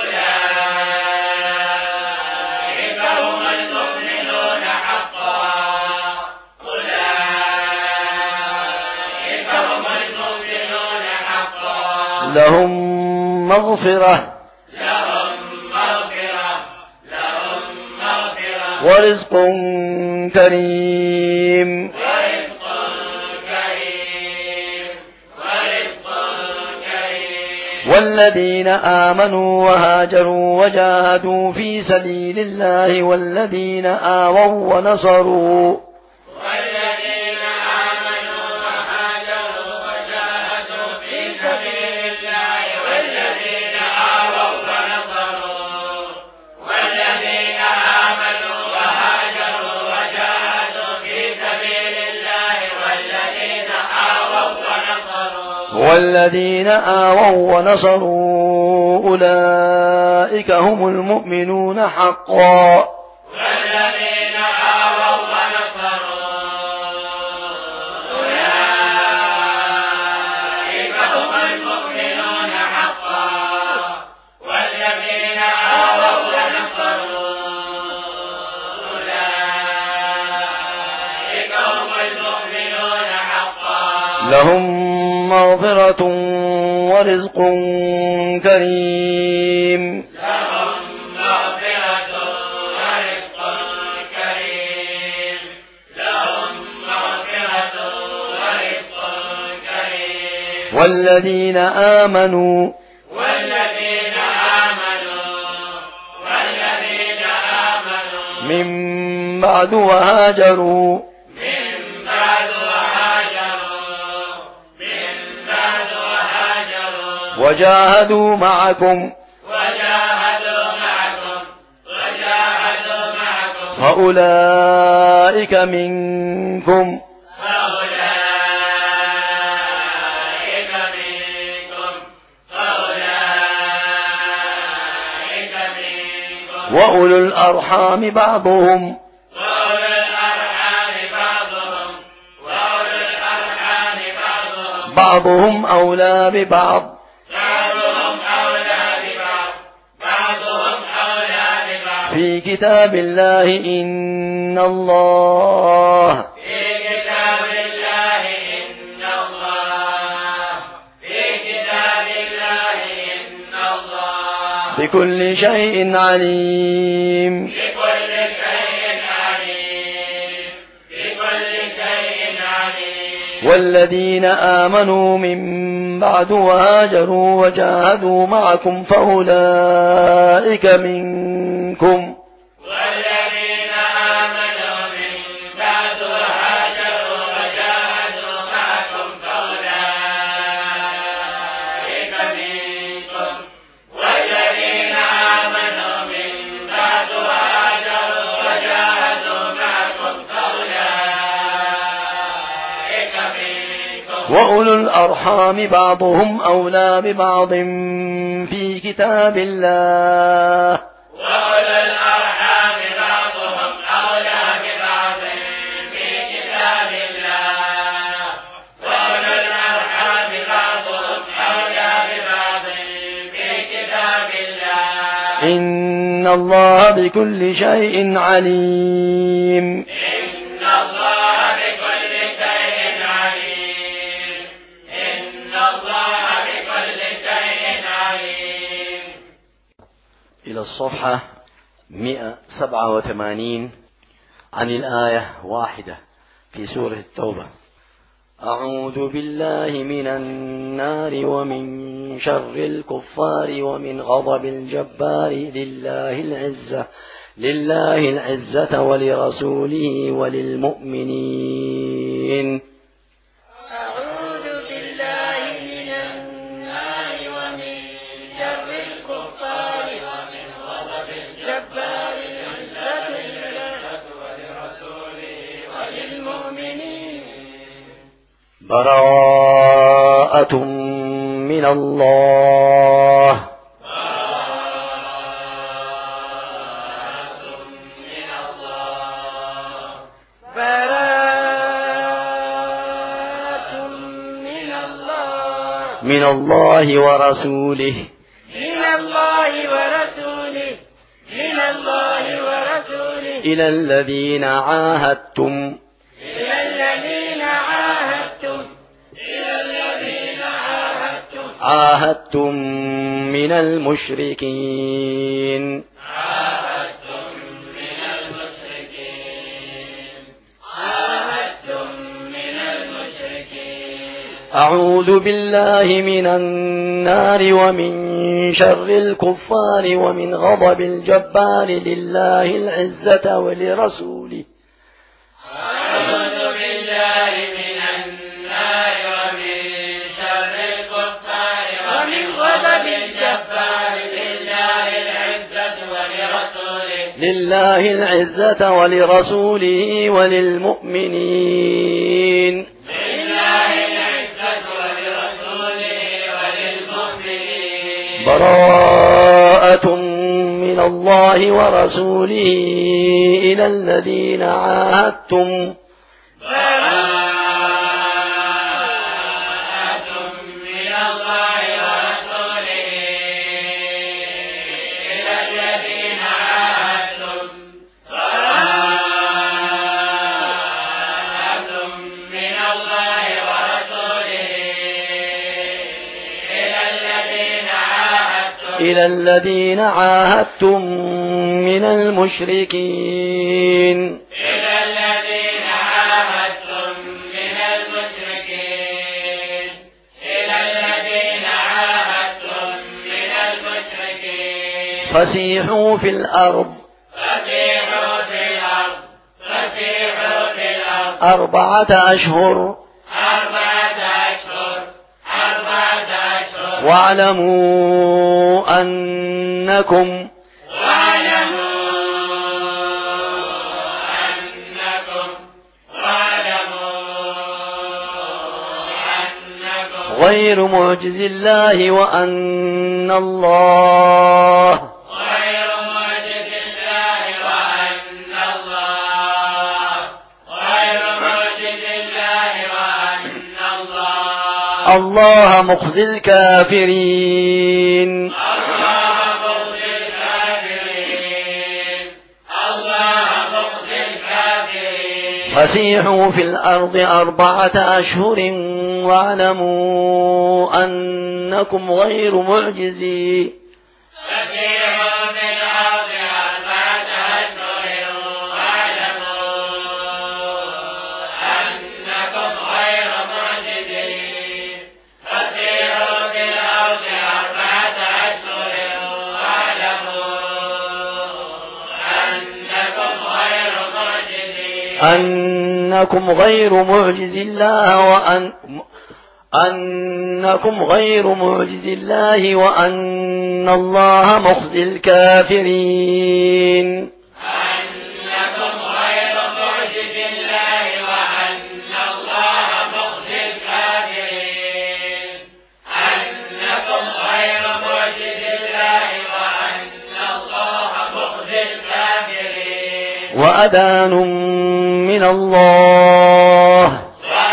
لهم مغفرة ورزق كريم والذين آمنوا وهاجروا وجاهدوا في سبيل الله والذين آووا ونصروا والذين آووا ونصروا أولئك هم المؤمنون حقا. والذين آووا ونصروا أولئك هم المؤمنون حقا. والذين آووا ونصروا أولئك هم المؤمنون حقا. لهم مغفرة ورزق كريم. لهم مغفرة ورزق كريم. لهم مغفرة ورزق كريم. والذين آمنوا من بعد وهاجروا وجاهدوا معكم فأولئك منكم وأولو الأرحام بعضهم أولى ببعض في كتاب الله إن الله بكل شيء عليم. والذين آمنوا من بعد وهاجروا وجاهدوا معكم فأولئك منكم والذين آمنوا من بعد وهاجروا وجاهدوا معكم فأولئك منكم. والذين آمنوا من بعد وهاجروا وجاهدوا معكم فأولئك منكم. وأولو الأرحام بعضهم أولى ببعض في كتاب الله وأولو الأرحام بعضهم أولى ببعض في كتاب الله. وأولو الأرحام بعضهم أولى ببعض في كتاب الله. إن الله بكل شيء عليم. إن الله بكل شيء عليم. إن الله بكل شيء عليم. إلى الصفحة 187 عن الآية 1 في سورة التوبة. أعوذ بالله من النار ومن شر الكفار ومن غضب الجبار لله العزة ولرسوله وللمؤمنين. أعوذ بالله من النار ومن شر الكفار ومن غضب الجبار العزة لله ولرسوله وللمؤمنين. براءة من الله من الله ورسوله إلى الذين عاهدتم من المشركين. أعوذ بالله من النار ومن شر الكفار ومن غضب الجبار لله العزة ولرسوله. أعوذ بالله من النار ومن شر الكفار ومن غضب الجبار لله العزة ولرسوله وللمؤمنين. لله العزة ولرسوله براءة من الله ورسوله إلى الذين عاهدتم إلى الذين عاهدتم من المشركين فسيحوا في الأرض 4 أشهر واعلموا أنكم غير معجز الله وأن الله الله مخزي الكافرين فسيحوا في الأرض 4 أشهر واعلموا أنكم غير معجزي أنكم غير معجز الله أنكم غير معجز الله وأن الله مخزي الكافرين وأذان من الله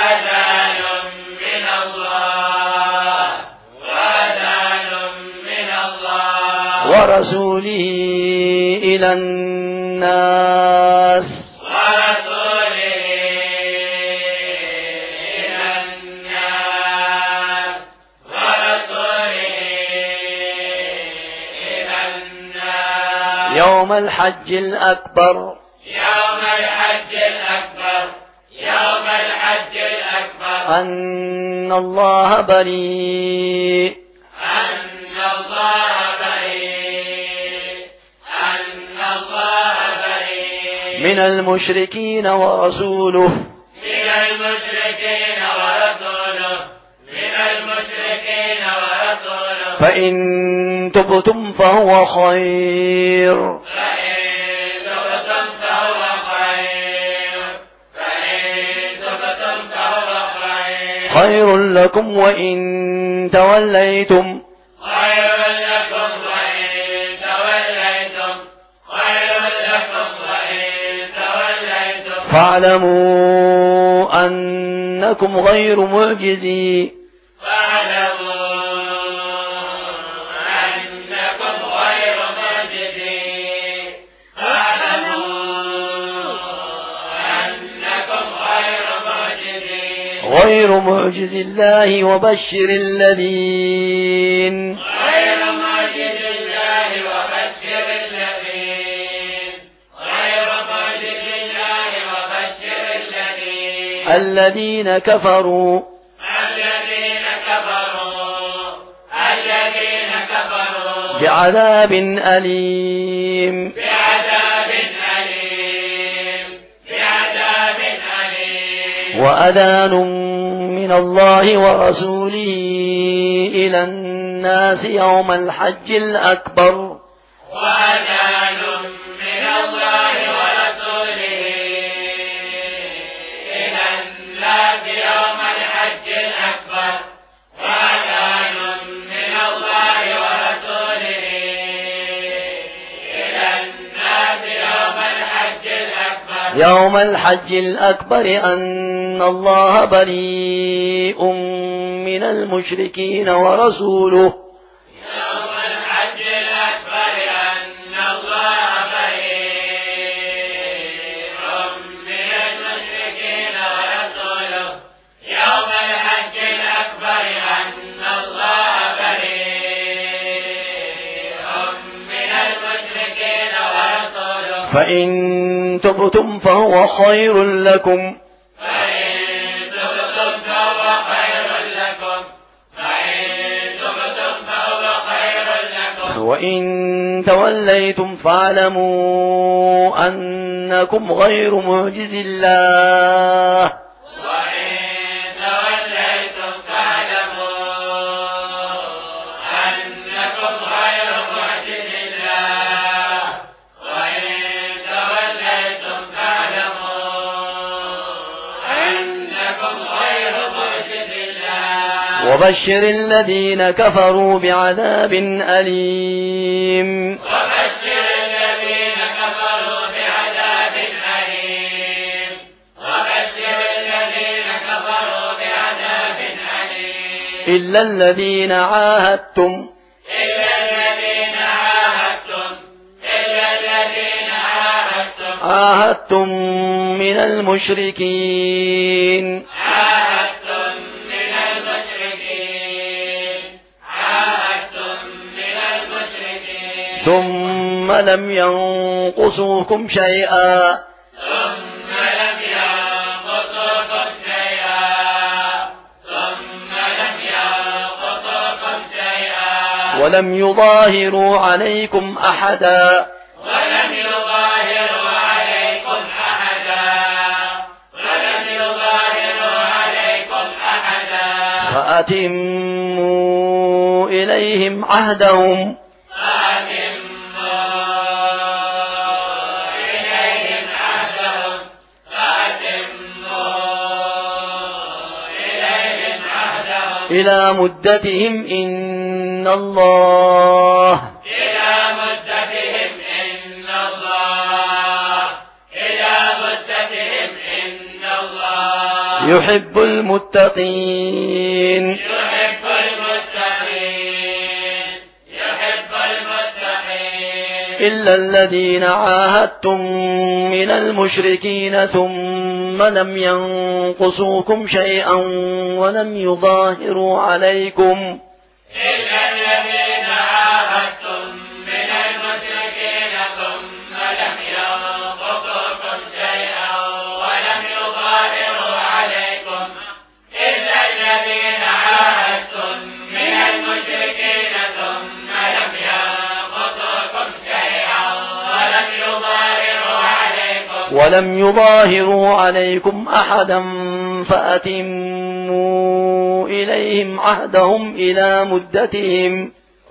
ورسوله إلى الناس يوم الحج الأكبر أن الله بريء من المشركين ورسوله فإن تبتم فهو خير خير لكم وإن توليتم فاعلموا أنكم غير معجزي غير معجز الله وبشر الذين الذين كفروا بعذاب أليم وأذان من الله ورسوله إلى الناس يوم الحج الأكبر وأذان من الله ورسوله إلى الناس يوم الحج الأكبر وأذان من الله ورسوله يوم الحج الأكبر أن الله بريء من المشركين ورسوله يوم الحج الأكبر أن الله بريء من المشركين ورسوله يوم الحج الأكبر أن الله بريء من المشركين ورسوله فإن تبتم فهو خير لكم وإن توليتم فاعلموا أنكم غير معجز الله وبشر الذين كفروا بعذاب أليم وبشر الذين كفروا بعذاب أليم وبشر الذين كفروا بعذاب أليم إلا الذين عاهدتم عاهدتم من المشركين ثم لم ينقصوكم شيئا ولم يظاهروا عليكم أحدا فأتموا إليهم عهدهم إلى مدتهم إن الله يحب المتقين إلا الذين عاهدتم من المشركين ثم لم ينقصوكم شيئا ولم يظاهروا عليكم ولم يظاهروا عليكم أحدا فأتموا إليهم عهدهم إلى مدتهم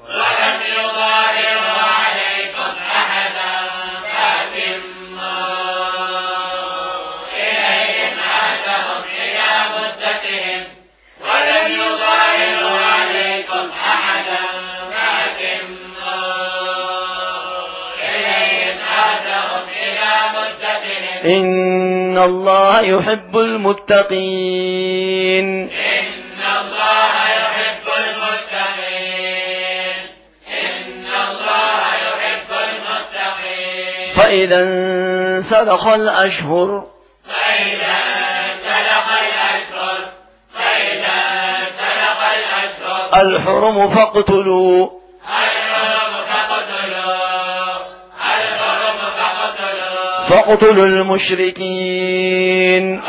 إن الله يحب المتقين فإذا انسلخ الأشهر الحرم فاقتلوا المشركين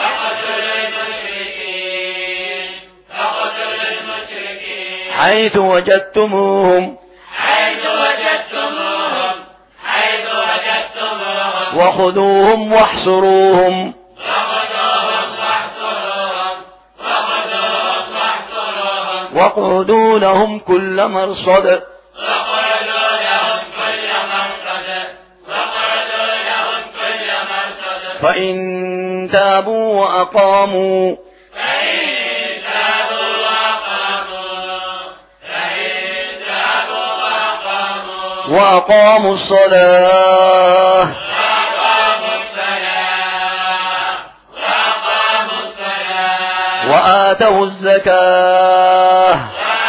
حيث وجدتموهم وخذوهم واحصروهم واقعدوا لهم كل مرصد فإن تابوا وأقاموا الصلاة وآتوا الزكاة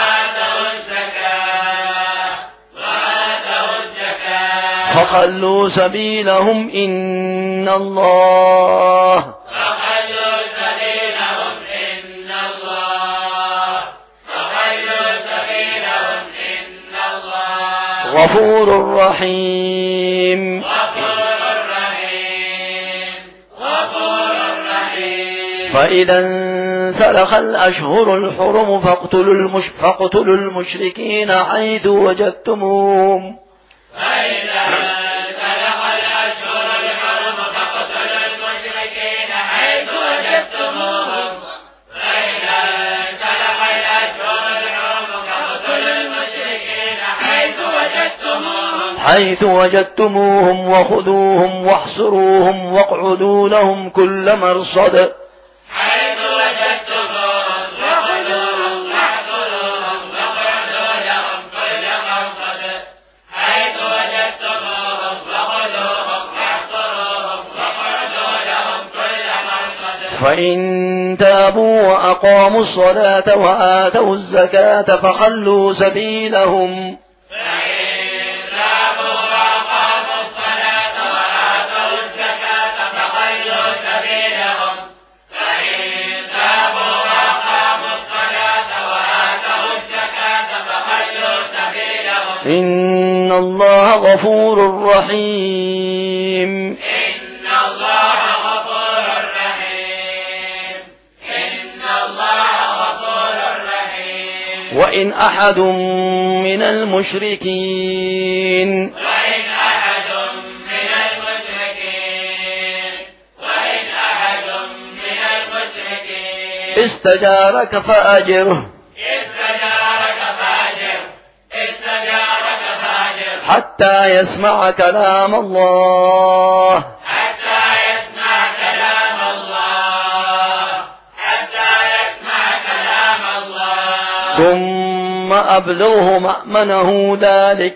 فخلوا سبيلهم إن الله غفور رحيم. فإذا انسلخ الأشهر الحرم فاقتلوا المشركين حيث وجدتموهم حيث وجدتموهم وخذوهم واحصروهم واقعدوا لهم كل مرصد فإن تابوا وأقاموا الصلاة وآتوا الزكاة فخلوا سبيلهم إن الله غفور رحيم. إن الله غفور رحيم. إن الله غفور رحيم. وإن أحد من المشركين استجارك فأجره حتى يسمع كلام الله ثم أبلغه مأمنه ذلك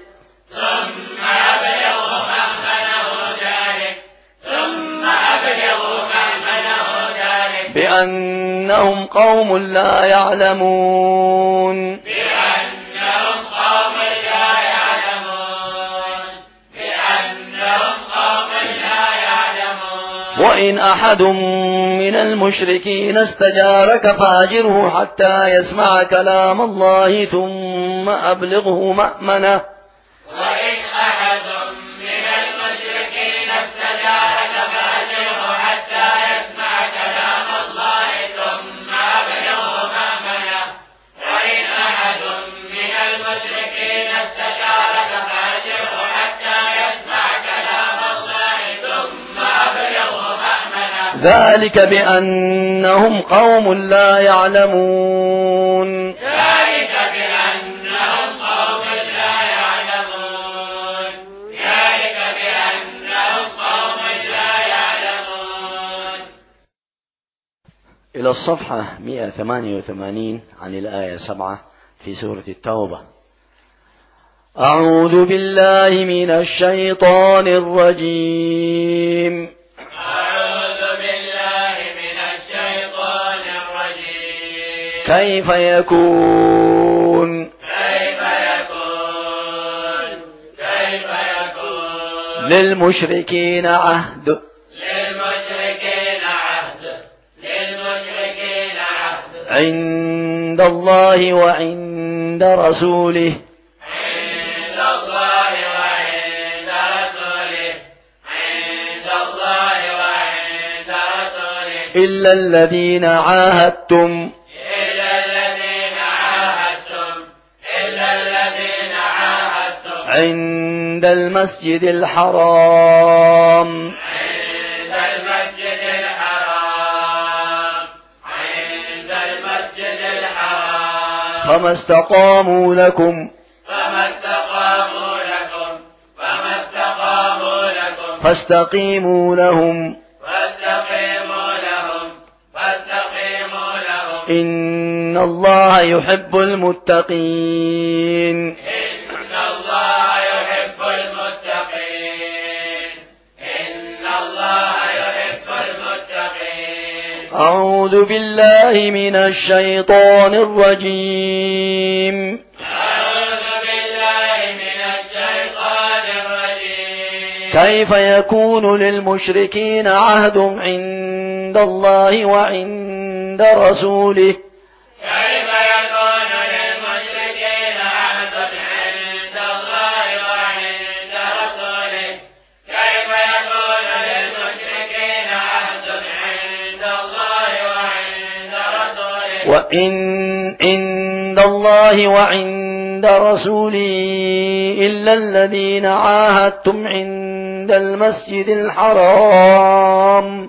بأنهم قوم لا يعلمون وإن أحد من المشركين استجارك فأجره حتى يسمع كلام الله ثم أبلغه مأمنه وإن أحد من المشركين استجارك فأجره حتى يسمع كلام الله ثم أبلغه مأمنه وإن أحد من المشركين استجارك فأجره حتى يسمع كلام الله ثم أبلغه مأمنه ذلك بأنهم قوم لا يعلمون إلى الصفحة 188 عن الآية 7 في سورة التوبة. أعوذ بالله من الشيطان الرجيم. أعوذ بالله من الشيطان الرجيم. كيف يكون للمشركين عهد عند الله وعند رسوله إلا الذين عاهدتم عند المسجد الحرام فما استقاموا لكم فاستقيموا لهم إن الله يحب المتقين. أعوذ بالله من الشيطان الرجيم. أعوذ بالله من الشيطان الرجيم. كيف يكون للمشركين عهد عند الله وعند رسوله؟ كيف يكون للمشركين عهد عند الله وعند رسوله؟ كيف يكون للمشركين عهد عند الله وعند رسوله؟ وإن عند الله وعند رسوله إلا الذين عاهدتم عند المسجد الحرام.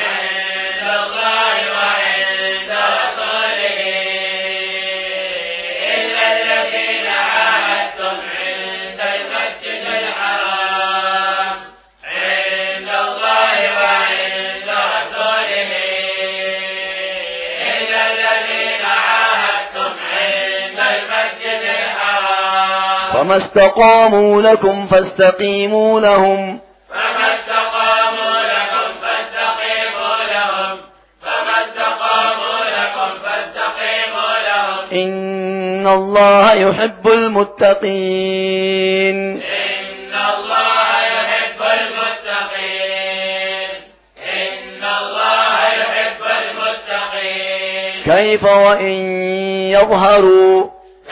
فما استقاموا لكم فاستقيموا لهم. فما استقاموا لكم فاستقيموا لهم. فما استقاموا لكم فاستقيموا لهم. إن الله يحب المتقين. إن الله يحب المتقين. إن الله يحب المتقين. كيف وإن يظهروا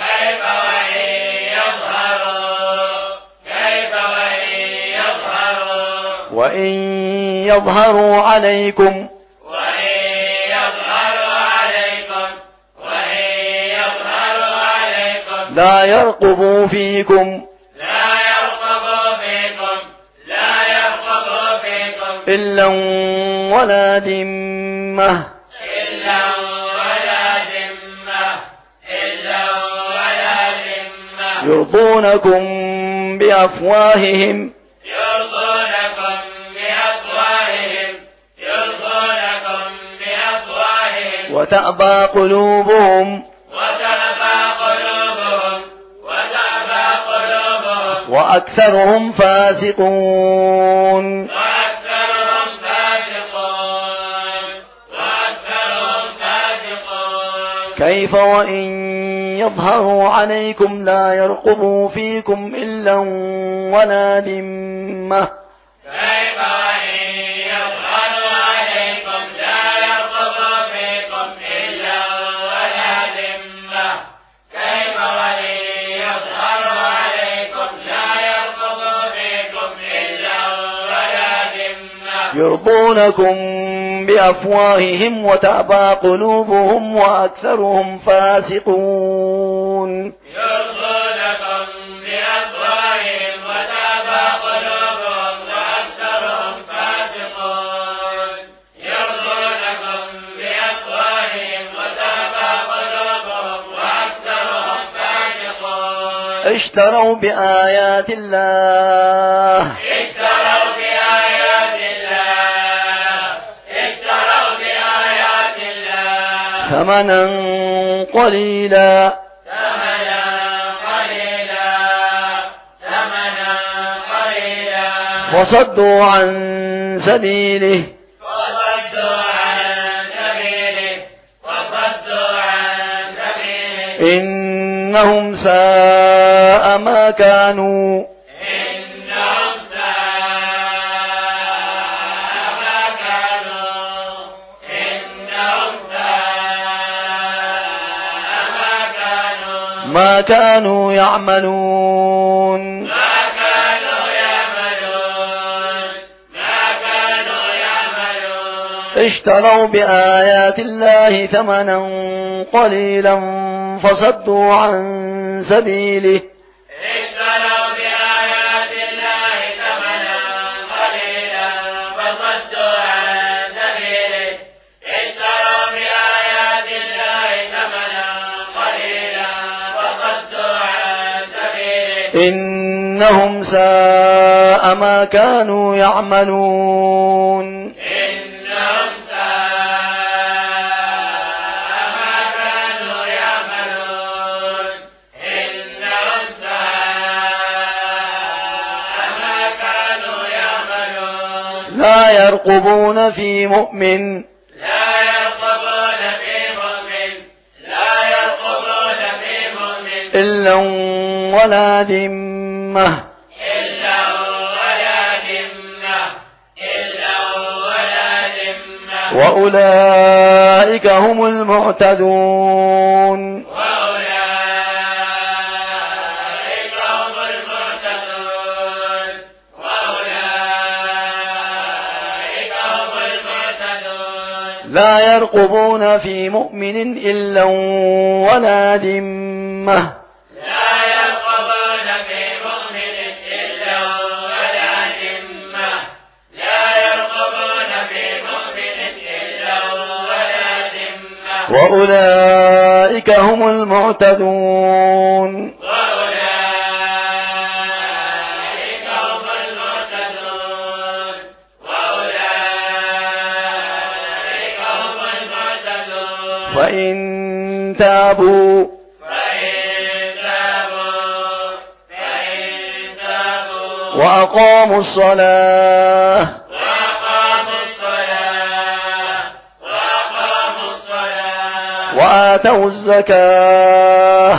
وإن يظهروا عليكم لا يرقبوا فيكم إلا ولا ذمة يرضونكم بأفواههم وتأبى قلوبهم وأكثرهم فاسقون. كيف وإن يظهروا عليكم لا يرقبوا فيكم إلا ولا ذمة يرضونكم بأفواههم وتأبى قلوبهم وأكثرهم فاسقون. يرضونكم بأفواههم وتأبى قلوبهم وأكثرهم فاسقون. يرضونكم بأفواههم وتأبى قلوبهم وأكثرهم فاسقون. اشتروا بآيات الله ثمنا قليلا وصدوا عن سبيله إنهم ساء ما كانوا ما كانوا يعملون. اشتروا بآيات الله ثمنا قليلا فصدوا عن سبيله إنهم ساء ما كانوا يعملون. لا يرقبون في مؤمن إلا ولا ذمة وأولئك هم المعتدون لا يرقبون في مؤمن إلا ولا ذمة وأولئك هم المعتدون فإن تابوا وأقاموا الصلاة وآتوا الزكاة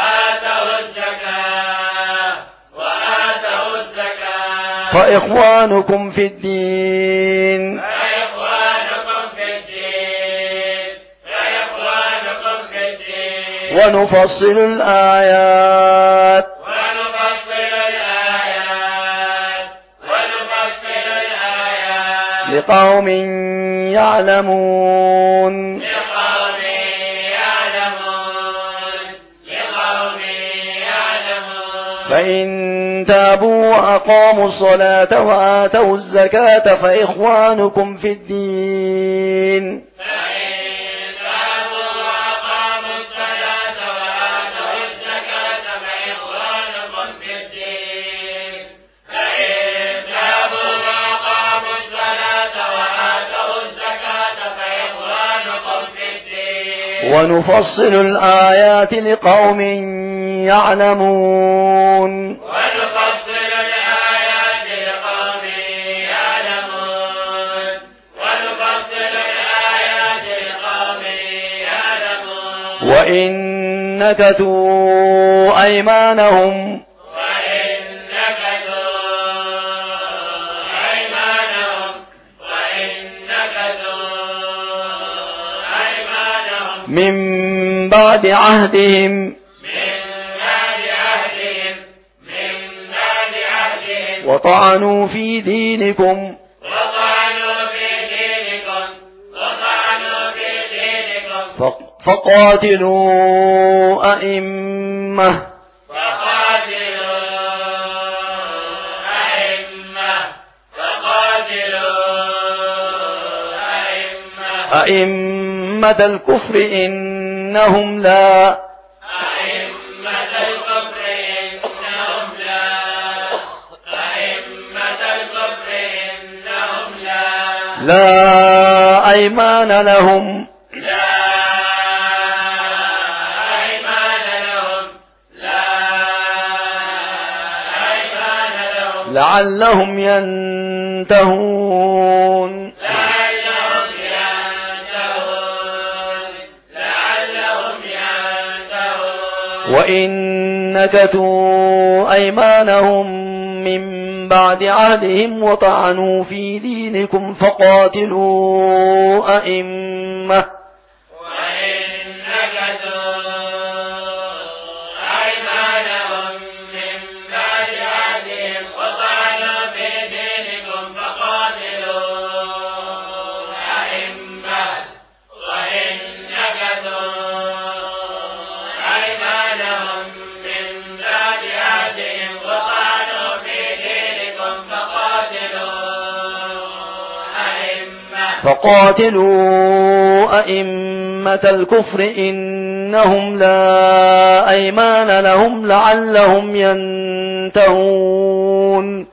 فإخوانكم في الدين ونفصل الآيات لقوم يعلمون فإن تابوا وأقاموا الصلاة وآتوا الزكاة فإخوانكم في الدين ونفصل الآيات لقوم يعلمون وإن نكثوا أيمانهم من بعد عهدهم وطعنوا في دينكم فقاتلوا أئمة الكفر إنهم لا لا أيمان لهم لعلهم ينتهون وإن نكثوا أيمانهم من بعد عهدهم وطعنوا في دينكم فقاتلوا أئمة الكفر إنهم لا أيمان لهم لعلهم ينتهون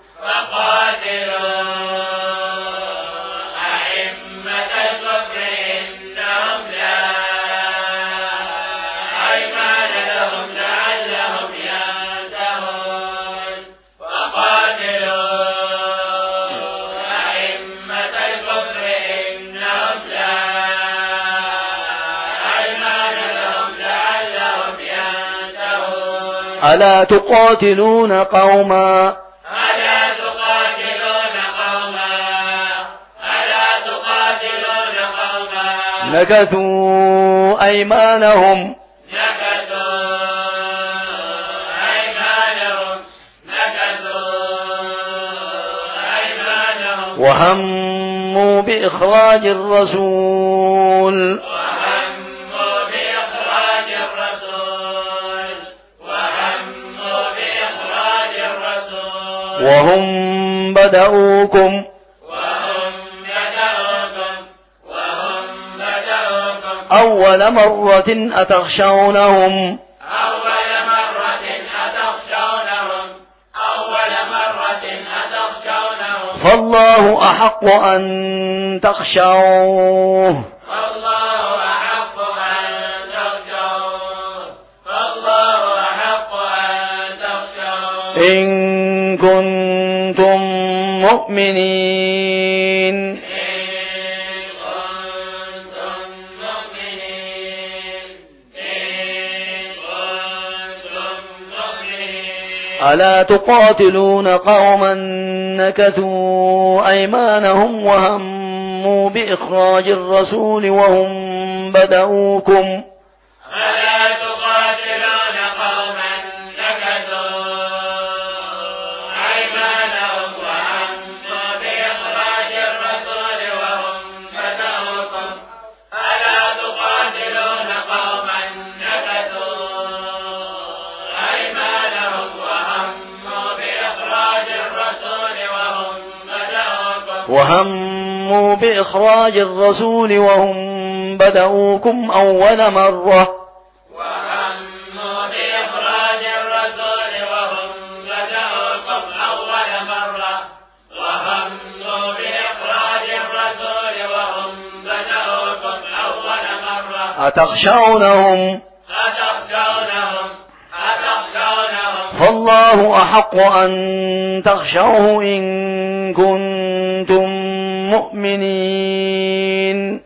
ألا تقاتلون قوما نكثوا أيمانهم وهموا بإخراج الرسول وهم بدأوكم أول مرة أتخشونهم فالله أحق أن تخشوه إن كنتم مؤمنين ألا تقاتلون قوما نكثوا أيمانهم وهموا بإخراج الرسول وهم بدأوكم وهموا بإخراج الرسول وهم بدأوكم أول مرة أتخشونهم فالله أحق أن تخشوه إن كنتم مؤمنين